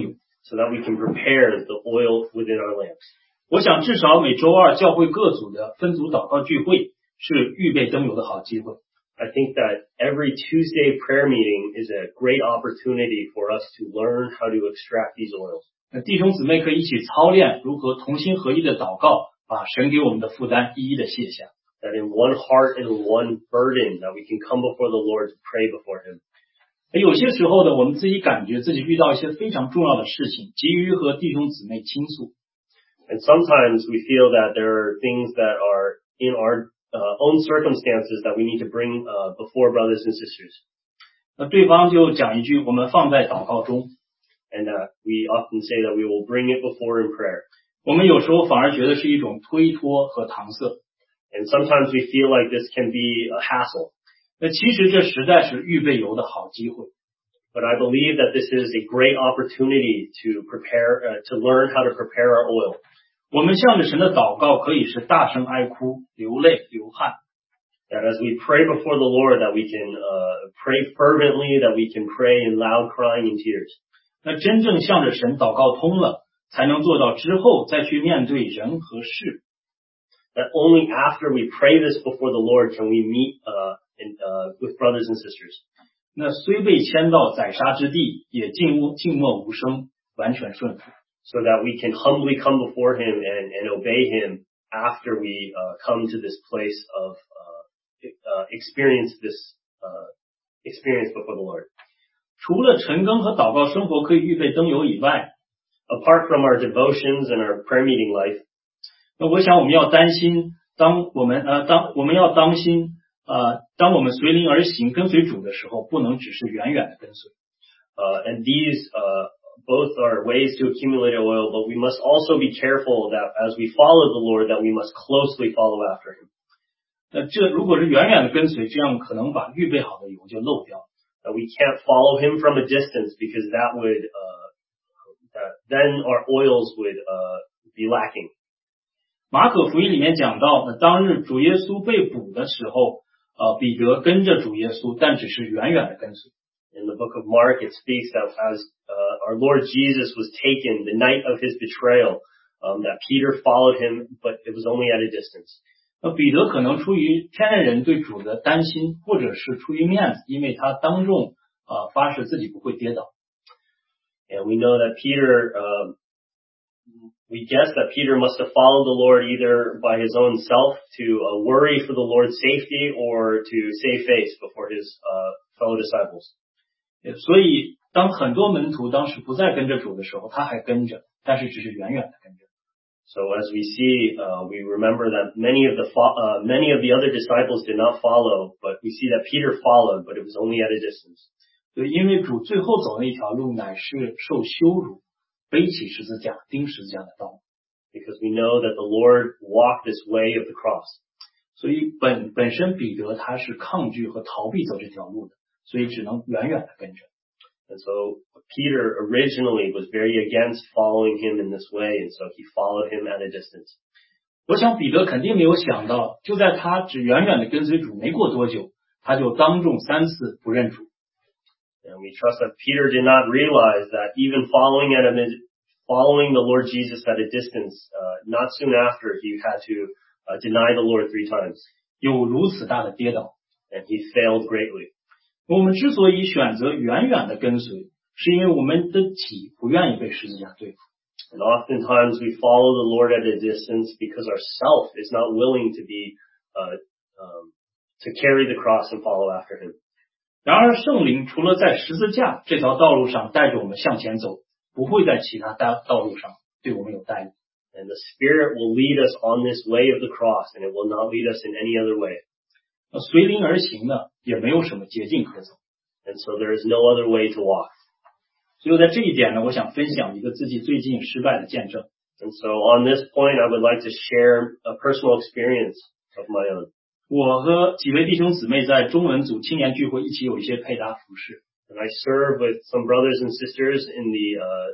so that we can prepare the oil within our lamps. 我想至少每周二教会各组的分组祷告聚会是预备灯油的好机会。 I think that every Tuesday prayer meeting is a great opportunity for us to learn how to extract these oils. 那弟兄姊妹可以一起操练如何同心合一的祷告，把神给我们的负担一一的卸下。 That in one heart and one burden that we can come before the Lord to pray before Him. 有些时候呢，我们自己感觉自己遇到一些非常重要的事情，急于和弟兄姊妹倾诉。 And sometimes we feel that there are things that are in our uh, own circumstances that we need to bring uh, before brothers and sisters. 那对方就讲一句，我们放在祷告中。 And uh, we often say that we will bring it before in prayer. 我们有时候反而觉得是一种推脱和搪塞。 And sometimes we feel like this can be a hassle. 那其实这实在是预备油的好机会。 But I believe that this is a great opportunity to prepare, uh, to learn how to prepare our oil. 我们向着神的祷告可以是大声哀哭、流泪、流汗。 That as we pray before the Lord, that we can uh, pray fervently, that we can pray in loud crying and tears. 那真正向着神祷告通了，才能做到之后再去面对人和事。 That only after we pray this before the Lord can we meet uh, in, uh, with brothers and sisters. 那虽被迁到宰杀之地，也静无静默无声，完全顺服。 So that we can humbly come before Him and, and obey Him after we uh, come to this place of uh, uh, experience this uh, experience before the Lord. 除了晨更和祷告生活可以预备灯油以外 apart from our devotions and our prayer meeting life, 那我想我们要担心，当我们呃当我们要当心呃当我们随灵而行跟随主的时候，不能只是远远的跟随。 Uh, and these uh, both are ways to accumulate oil, but we must also be careful that as we follow the Lord, that we must closely follow after Him. 那这如果是远远的跟随，这样可能把预备好的油就漏掉。 That we can't follow Him from a distance because that would uh, that then our oils would uh, be lacking. 马可福音里面讲到，那当日主耶稣被捕的时候，呃，彼得跟着主耶稣，但只是远远的跟随。 In the book of Mark, it speaks that as uh, our Lord Jesus was taken the night of His betrayal, um, that Peter followed Him, but it was only at a distance. 那彼得可能出于天然人对主的担心，或者是出于面子，因为他当众呃发誓自己不会跌倒。 And we know that Peter, uh, we guess that Peter must have followed the Lord either by his own self to uh, worry for the Lord's safety or to save face before his uh, fellow disciples. 所以当很多门徒当时不再跟着主的时候，他还跟着，但是只是远远的跟着。 So as we see, uh, we remember that many of the fo- uh, many of the other disciples did not follow, but we see that Peter followed, but it was only at a distance. 对，因为主最后走那一条路乃是受羞辱，背起十字架，钉十字架的道路。 Because we know that the Lord walked this way of the cross. 所以本本身彼得他是抗拒和逃避走这条路的，所以只能远远的跟着。 And so Peter originally was very against following Him in this way, and so he followed Him at a distance. 我想彼得肯定没有想到，就在他只远远的跟随主没过多久，他就当众三次不认主。 And we trust that Peter did not realize that even following at a following the Lord Jesus at a distance, uh, not soon after he had to uh, deny the Lord three times. 有如此大的跌倒， And he failed greatly. 我们之所以选择远远的跟随，是因为我们的己不愿意被十字架对付。 And oftentimes we follow the Lord at a distance because our self is not willing to be uh, um, to carry the cross and follow after Him. 然而圣灵除了在十字架这条道路上带着我们向前走，不会在其他道道路上对我们有带领。 And the Spirit will lead us on this way of the cross, and it will not lead us in any other way. 随灵而行呢，也没有什么捷径可走。 And so there is no other way to walk. 所以在这一点呢，我想分享一个自己最近失败的见证。 And so on this point, I would like to share a personal experience of my own. 我和几位弟兄姊妹在中文组青年聚会一起有一些配搭服饰。 And I serve with some brothers and sisters in the uh,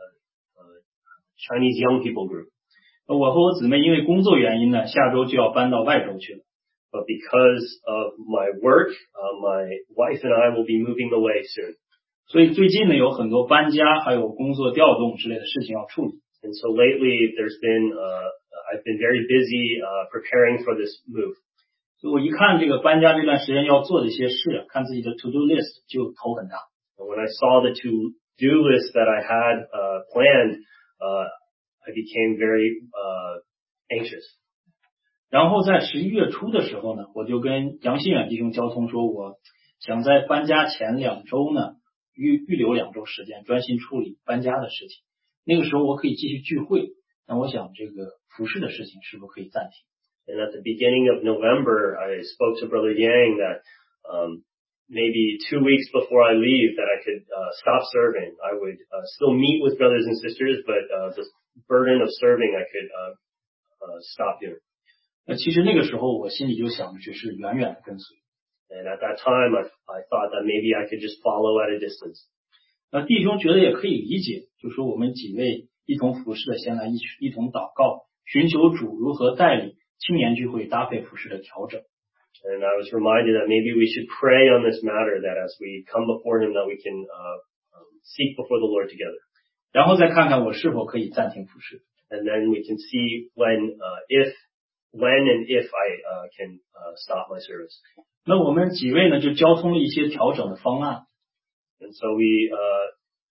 uh, uh, Chinese young people group. 我和我姊妹因为工作原因呢，下周就要搬到外州去了。 But because of my work, uh, my wife and I will be moving away soon. 所以最近呢有很多搬家还有工作调动之类的事情要处理。 And so lately there's been, uh, I've been very busy, uh, preparing for this move. 所以我一看这个搬家这段时间要做的一些事，看自己的 to do list 就头很大。 And when I saw the to-do list that I had, uh, planned, uh, I became very, uh, anxious. 然后在十一月初的时候呢，我就跟杨新远弟兄交通说，我想在搬家前两周呢，预预留两周时间，专心处理搬家的事情。那个时候我可以继续聚会，那我想这个服事的事情是不是可以暂停？ And at the beginning of November, I spoke to Brother Yang that, um, maybe two weeks before I leave that I could, uh, stop serving. I would, uh, still meet with brothers and sisters, but, uh, the burden of serving I could, uh, uh, stop doing. 那其实那个时候我心里就想的就是远远的跟随。 And at that time, I, I thought that maybe I could just follow at a distance. 那弟兄觉得也可以理解，就说我们几位一同服事的，先来一起一同祷告，寻求主如何带领青年聚会搭配服事的调整。 And I was reminded that maybe we should pray on this matter, that as we come before Him, that we can, uh, um, seek before the Lord together. 然后再看看我是否可以暂停服事。 And then we can see when, uh, if, when and if I, uh, can, uh, stop my service. 那我们几位呢就交通了一些调整的方案。 And so we, uh,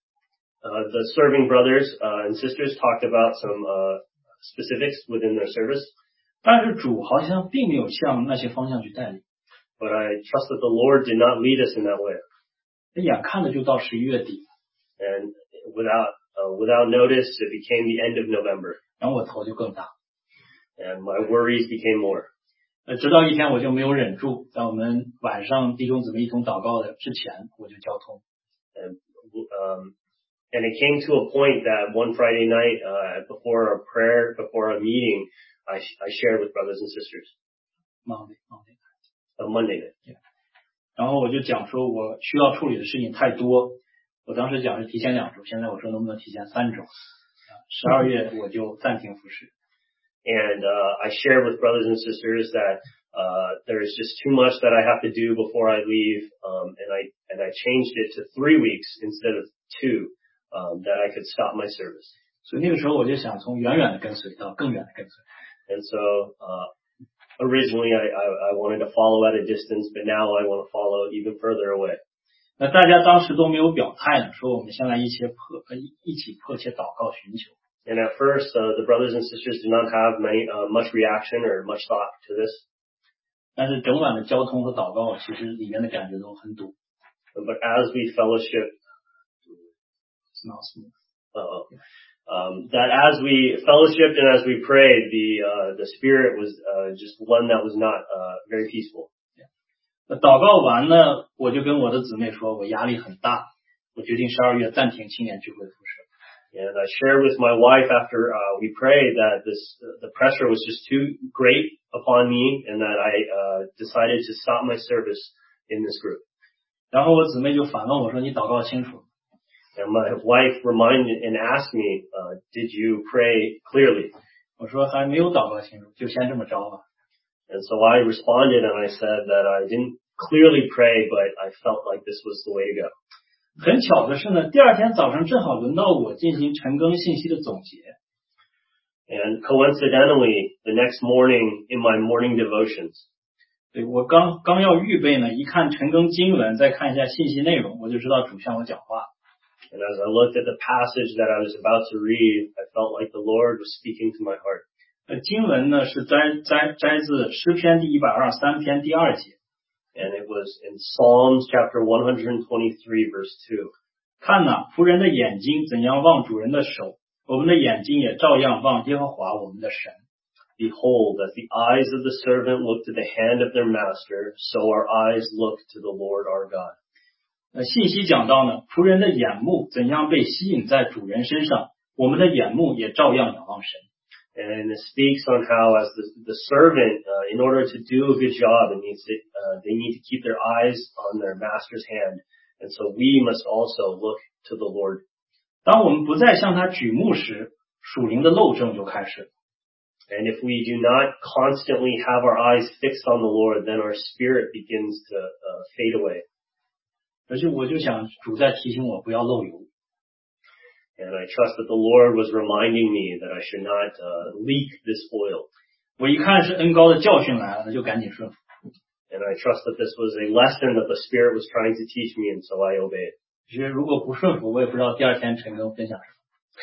uh, the serving brothers, uh, and sisters talked about some, uh, specifics within their service. 但是主好像并没有向那些方向去带领。 But I trust that the Lord did not lead us in that way. 眼看着就到十一月底， And without, uh, without notice, it became the end of November. 然后我头就更大。 And my worries became more. 呃，直到一天我就没有忍住，在我们晚上弟兄姊妹一同祷告的之前，我就交通。 And, um, and it came to a point that one Friday night, uh, before a prayer, before a meeting, I, I shared with brothers and sisters. Monday, Monday. A Monday night. Yeah. 然后我就讲说，我需要处理的事情太多。我当时讲是提前两周，现在我说能不能提前三周？十二月我就暂停服事。 And, uh, I shared with brothers and sisters that, uh, there's just too much that I have to do before I leave. Um, and I, and I changed it to three weeks instead of two, um, that I could stop my service. 所以那个时候我就想从远远的跟随到更远的跟随。 And so, uh, originally I, I, I wanted to follow at a distance, but now I want to follow even further away. 那大家当时都没有表态呢，说我们先来一起迫呃一起迫切祷告寻求。 And at first, uh, the brothers and sisters did not have many, uh, much reaction or much thought to this. 但是整晚的交通和祷告，其实里面的感觉都很堵。 But as we fellowship, It's not smooth. uh, um, that as we fellowshipped and as we prayed, the, uh, the spirit was, uh, just one that was not, uh, very peaceful. 那祷告完呢，我就跟我的姊妹说，我压力很大，我决定十二月暂停青年聚会服事。 And I shared with my wife after, uh, we prayed that this, uh, the pressure was just too great upon me and that I, uh, decided to stop my service in this group. 然后我姊妹就反问我说：“你祷告清楚？” And my wife reminded and asked me, uh, did you pray clearly? 我说还没有祷告清楚，就先这么着吧。 And so I responded and I said that I didn't clearly pray, but I felt like this was the way to go. 很巧的是呢，第二天早上正好轮到我进行晨更信息的总结。 And coincidentally, the next morning in my morning devotions, 对，我刚刚要预备呢，一看晨更经文，再看一下信息内容，我就知道主向我讲话。 and as I looked at the passage that I was about to read, I felt like the Lord was speaking to my heart. 呃，经文呢是摘摘摘自诗篇第一百二十三篇第二节。 And it was in Psalms chapter one twenty-three verse two. 看哪，仆人的眼睛怎样望主人的手，我们的眼睛也照样望耶和华我们的神。 Behold, as the eyes of the servant look to the hand of their master, so our eyes look to the Lord our God. 呃，信息讲到呢，仆人的眼目怎样被吸引在主人身上，我们的眼目也照样仰望神。 And it speaks on how as the, the servant, uh, in order to do a good job, it needs to, uh, they need to keep their eyes on their master's hand. And so we must also look to the Lord. 当我们不再向他举目时，属灵的漏症就开始。 And if we do not constantly have our eyes fixed on the Lord, then our spirit begins to uh, fade away. 而且我就想主在提醒我不要漏油。 And I trust that the Lord was reminding me that I should not uh, leak this oil. 我一看是恩高的教训来了，就赶紧顺服。 And I trust that this was a lesson that the Spirit was trying to teach me, and so I obeyed. 其实如果不顺服，我也不知道第二天陈更分享什么。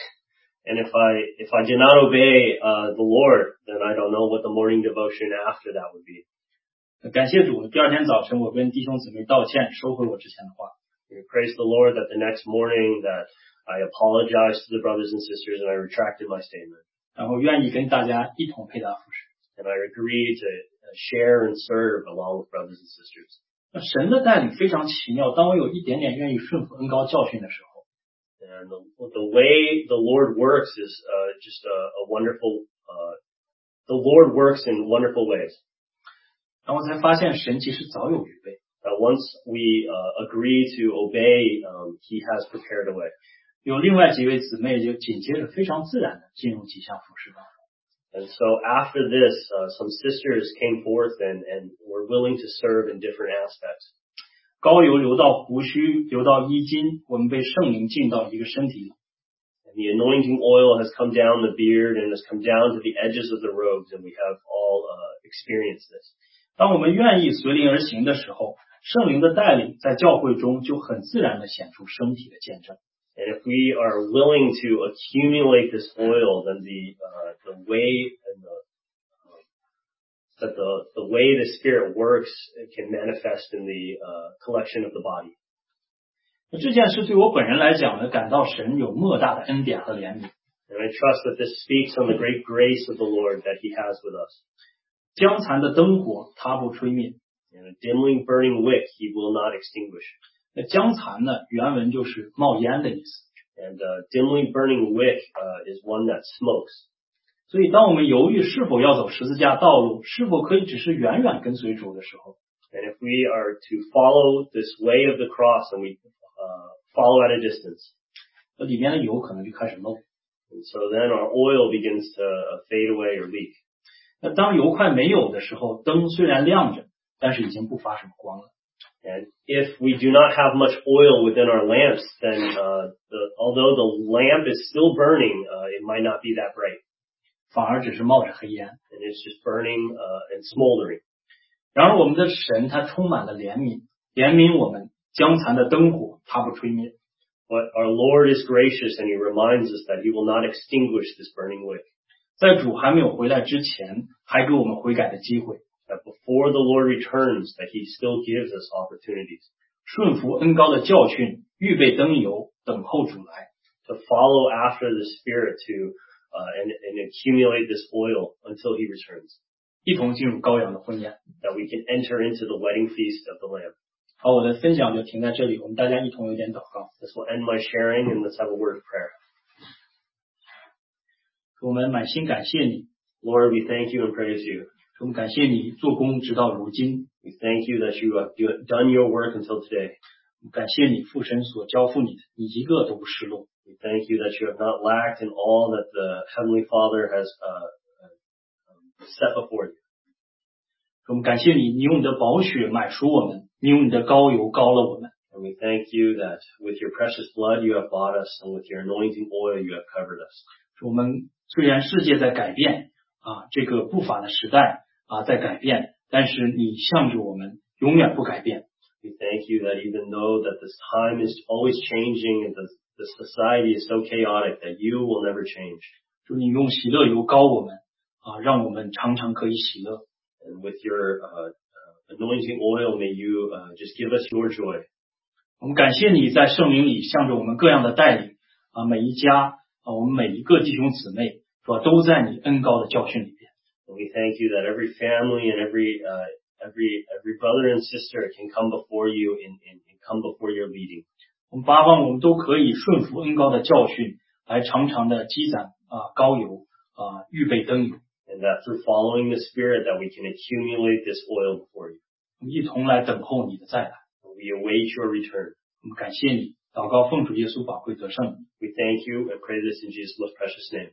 And if I if I did not obey uh, the Lord, then I don't know what the morning devotion after that would be. 感谢主，第二天早晨我跟弟兄姊妹道歉，收回我之前的话。 Praise the Lord that the next morning that I apologized to the brothers and sisters and I retracted my statement. 然后愿意跟大家一同配搭服侍。 And I agreed to share and serve along with brothers and sisters. 那神的带领非常奇妙，当我有一点点愿意顺服恩高教训的时候。 And the, the way the Lord works is uh, just a, a wonderful, uh, the Lord works in wonderful ways. 然后才发现神其实早有预备。 That once we uh, agree to obey, um, He has prepared a way. 有另外几位姊妹就紧接着非常自然的进入几项服事当中。 And so after this, uh, some sisters came forth and, and were willing to serve in different aspects. 膏油流到胡须，流到衣襟，我们被圣灵浸到一个身体里。 And the anointing oil has come down the beard and has come down to the edges of the robes, and we have all uh, experienced this. 当我们愿意随灵而行的时候，圣灵的带领在教会中就很自然地显出身体的见证。 And if we are willing to accumulate this oil, then the uh, the way and the uh, that the the way the Spirit works can manifest in the uh, collection of the body. 那这件事对我本人来讲呢，感到神有莫大的恩典和怜悯。 And I trust that this speaks on the great grace of the Lord that He has with us. 将残的灯火，他不吹灭。 And a dimly burning wick He will not extinguish. 那将残呢，原文就是冒烟的意思。 And uh, dimly burning wick uh, is one that smokes. 所以，当我们犹豫是否要走十字架道路，是否可以只是远远跟随主的时候 ，and if we are to follow this way of the cross and we uh, follow at a distance, 那里面的油可能就开始漏。 and so then our oil begins to uh, fade away or leak. 那当油快没有的时候，灯虽然亮着，但是已经不发什么光了。 And if we do not have much oil within our lamps, then uh, the, although the lamp is still burning, uh, it might not be that bright. 反而只是冒着黑烟 and it's just burning uh, and smoldering. 然而我们的神他充满了怜悯，怜悯我们将残的灯火他不吹灭。 But our Lord is gracious and He reminds us that He will not extinguish this burning wick. 在主还没有回来之前，还给我们悔改的机会。 That before the Lord returns, that He still gives us opportunities. 顺服恩膏的教训，预备灯油，等候主来。 To follow after the Spirit to uh, and, and accumulate this oil until He returns. 一同进入羔羊的婚宴。 That we can enter into the wedding feast of the Lamb. 好，我的分享就停在这里，我们大家一同有点祷告。 This will end my sharing, and let's have a word of prayer. 我们满心感谢你， Lord, we thank You and praise You. 我们感谢你做工直到如今， We thank You that You have done Your work until today. 感谢你父神所交付你的，你一个都不失落。 We thank You that You have not lacked in all that the Heavenly Father has uh, set before You. 我们感谢你，你用你的宝血买赎我们，你用你的膏油膏了我们。 And we thank You that with Your precious blood You have bought us, and with Your anointing oil You have covered us. 我们虽然世界在改变啊，这个不法的时代啊在改变，但是你向着我们永远不改变。 We thank You that even though that this time is always changing and the, the society is so chaotic, that You will never change. 主你用喜乐油膏我们啊，让我们常常可以喜乐。 And with Your uh, uh, anointing oil, may You uh, just give us Your joy. 我们感谢你在圣灵里向着我们各样的带领啊，每一家啊，我们每一个弟兄姊妹是吧，都在你恩膏的教训里边。 And we thank You that every family and every uh, every every brother and sister can come before You and, and, and come before Your leading. 我们八方我们都可以顺服恩膏的教训，来常常的积攒啊膏油啊，预备灯油。 And that through following the Spirit that we can accumulate this oil before You. 我们一同来等候你的再来。 We await Your return. 我们感谢你，祷告奉主耶稣宝贵得胜。 We thank You and pray this in Jesus' most precious name.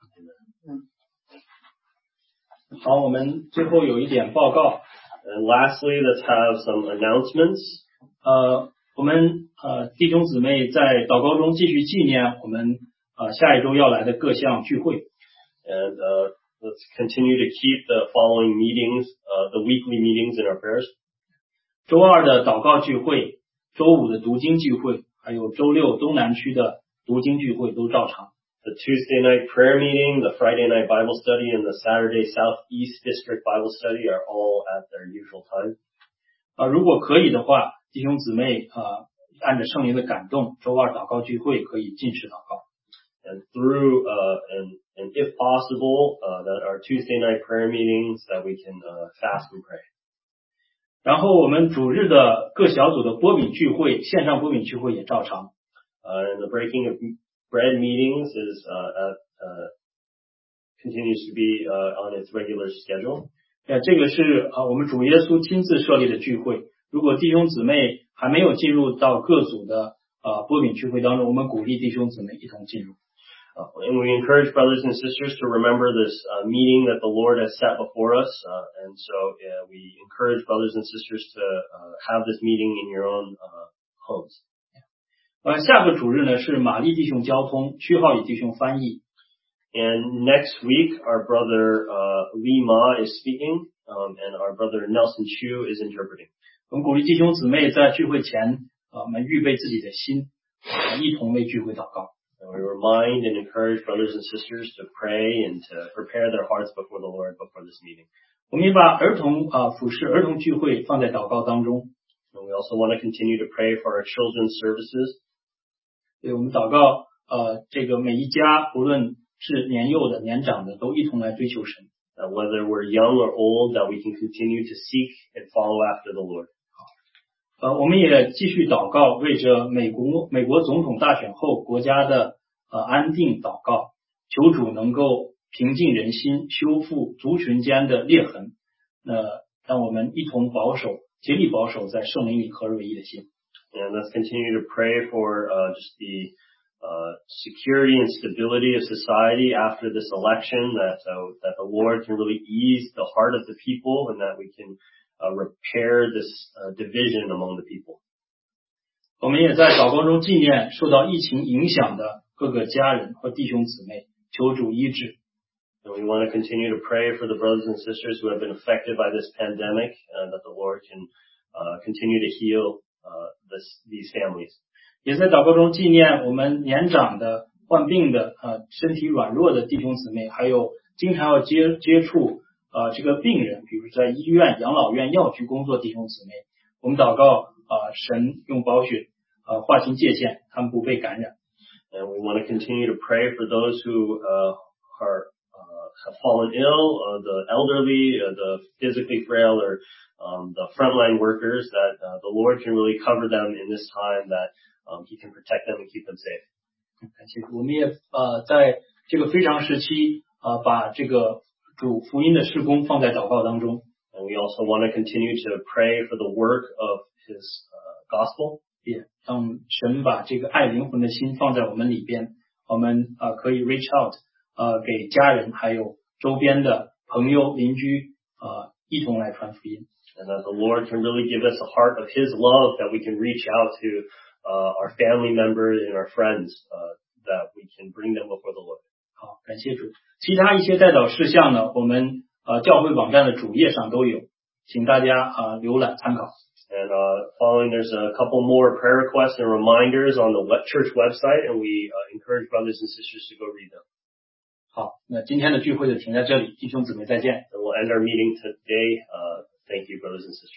好，我们最后有一点报告。 And lastly, let's have some announcements. 呃， 我们呃弟兄姊妹在祷告中继续纪念我们呃下一周要来的各项聚会。 And uh, let's continue to keep the following meetings, uh, the weekly meetings in our prayers. 周二的祷告聚会，周五的读经聚会，还有周六东南区的读经聚会都照常。 The Tuesday night prayer meeting, the Friday night Bible study, and the Saturday Southeast District Bible study are all at their usual time. 啊、呃，如果可以的话，弟兄姊妹啊、呃，按着圣灵的感动，周二祷告聚会可以禁食祷告。 And through, uh, and, and if possible, uh, that our Tuesday night prayer meetings, that we can uh, fast and pray. 然后我们主日的各小组的播饼聚会，线上播饼聚会也照常。 Uh, and the breaking of bread meetings is uh, uh, uh, continues to be uh, on its regular schedule. 呃，这个是啊、呃，我们主耶稣亲自设立的聚会。如果弟兄姊妹还没有进入到各组的呃播饼聚会当中，我们鼓励弟兄姊妹一同进入。 Uh, and we encourage brothers and sisters to remember this uh, meeting that the Lord has set before us. Uh, and so uh, we encourage brothers and sisters to uh, have this meeting in your own uh, homes. 呃，下个主日呢是玛丽弟兄交通，屈浩宇弟兄翻译。 And next week, our brother uh, Lee Ma is speaking, um, and our brother Nelson Chu is interpreting. 我们鼓励弟兄姊妹在聚会前，呃，我们预备自己的心，呃、一同为聚会祷告。 And we remind and encourage brothers and sisters to pray and to prepare their hearts before the Lord before this meeting. 我们也把儿童啊、呃、服侍儿童聚会放在祷告当中。 And we also want to continue to pray for our children's services. 对，我们祷告，呃，这个每一家，无论是年幼的、年长的，都一同来追求神。 Uh, whether we're young or old, that we can continue to seek and follow after the Lord. 呃，我们也继续祷告，为着美国美国总统大选后国家的呃安定祷告，求主能够平静人心，修复族群间的裂痕，呃，让我们一同保守，竭力保守在圣灵里合而为一的心。 And let's continue to pray for uh, just the uh, security and stability of society after this election, that uh, that the Lord can really ease the heart of the people, and that we can Uh, repair this uh, division among the people. 我们也在祷告中纪念受到疫情影响的各个家人和弟兄姊妹，求主医治。 And we want to continue to pray for the brothers and sisters who have been affected by this pandemic, uh, that the Lord can uh, continue to heal uh, this, these families. 也在祷告中纪念我们年长的、患病的、呃身体软弱的弟兄姊妹，还有经常要接接触。呃，这个病人，比如在医院、养老院、药局工作弟兄姊妹，我们祷告，呃，神用宝血，呃，划清界限，他们不被感染。 And we want to continue to pray for those who uh, are uh, have fallen ill, uh, the elderly, uh, the physically frail, or um, the frontline workers. That uh, the Lord can really cover them in this time. That um, He can protect them and keep them safe. 感谢主，我们也呃在这个非常时期，呃，把这个。主福音的事工放在祷告当中。 And we also want to continue to pray for the work of His uh, gospel. 也让神把这个爱灵魂的心放在我们里边，我们呃可以 reach out 呃给家人还有周边的朋友邻居呃一同来传福音。 And that the Lord can really give us a heart of His love, that we can reach out to uh, our family members and our friends, uh, that we can bring them before the Lord. 好，感谢主。其他一些代祷事项呢，我们呃教会网站的主页上都有，请大家啊、呃、浏览参考。 And uh, following, there's a couple more prayer requests and reminders on the church website, and we uh, encourage brothers and sisters to go read them. 好，那今天的聚会就停在这里，弟兄姊妹再见。 And we'll end our meeting today. Uh, thank you, brothers and sisters.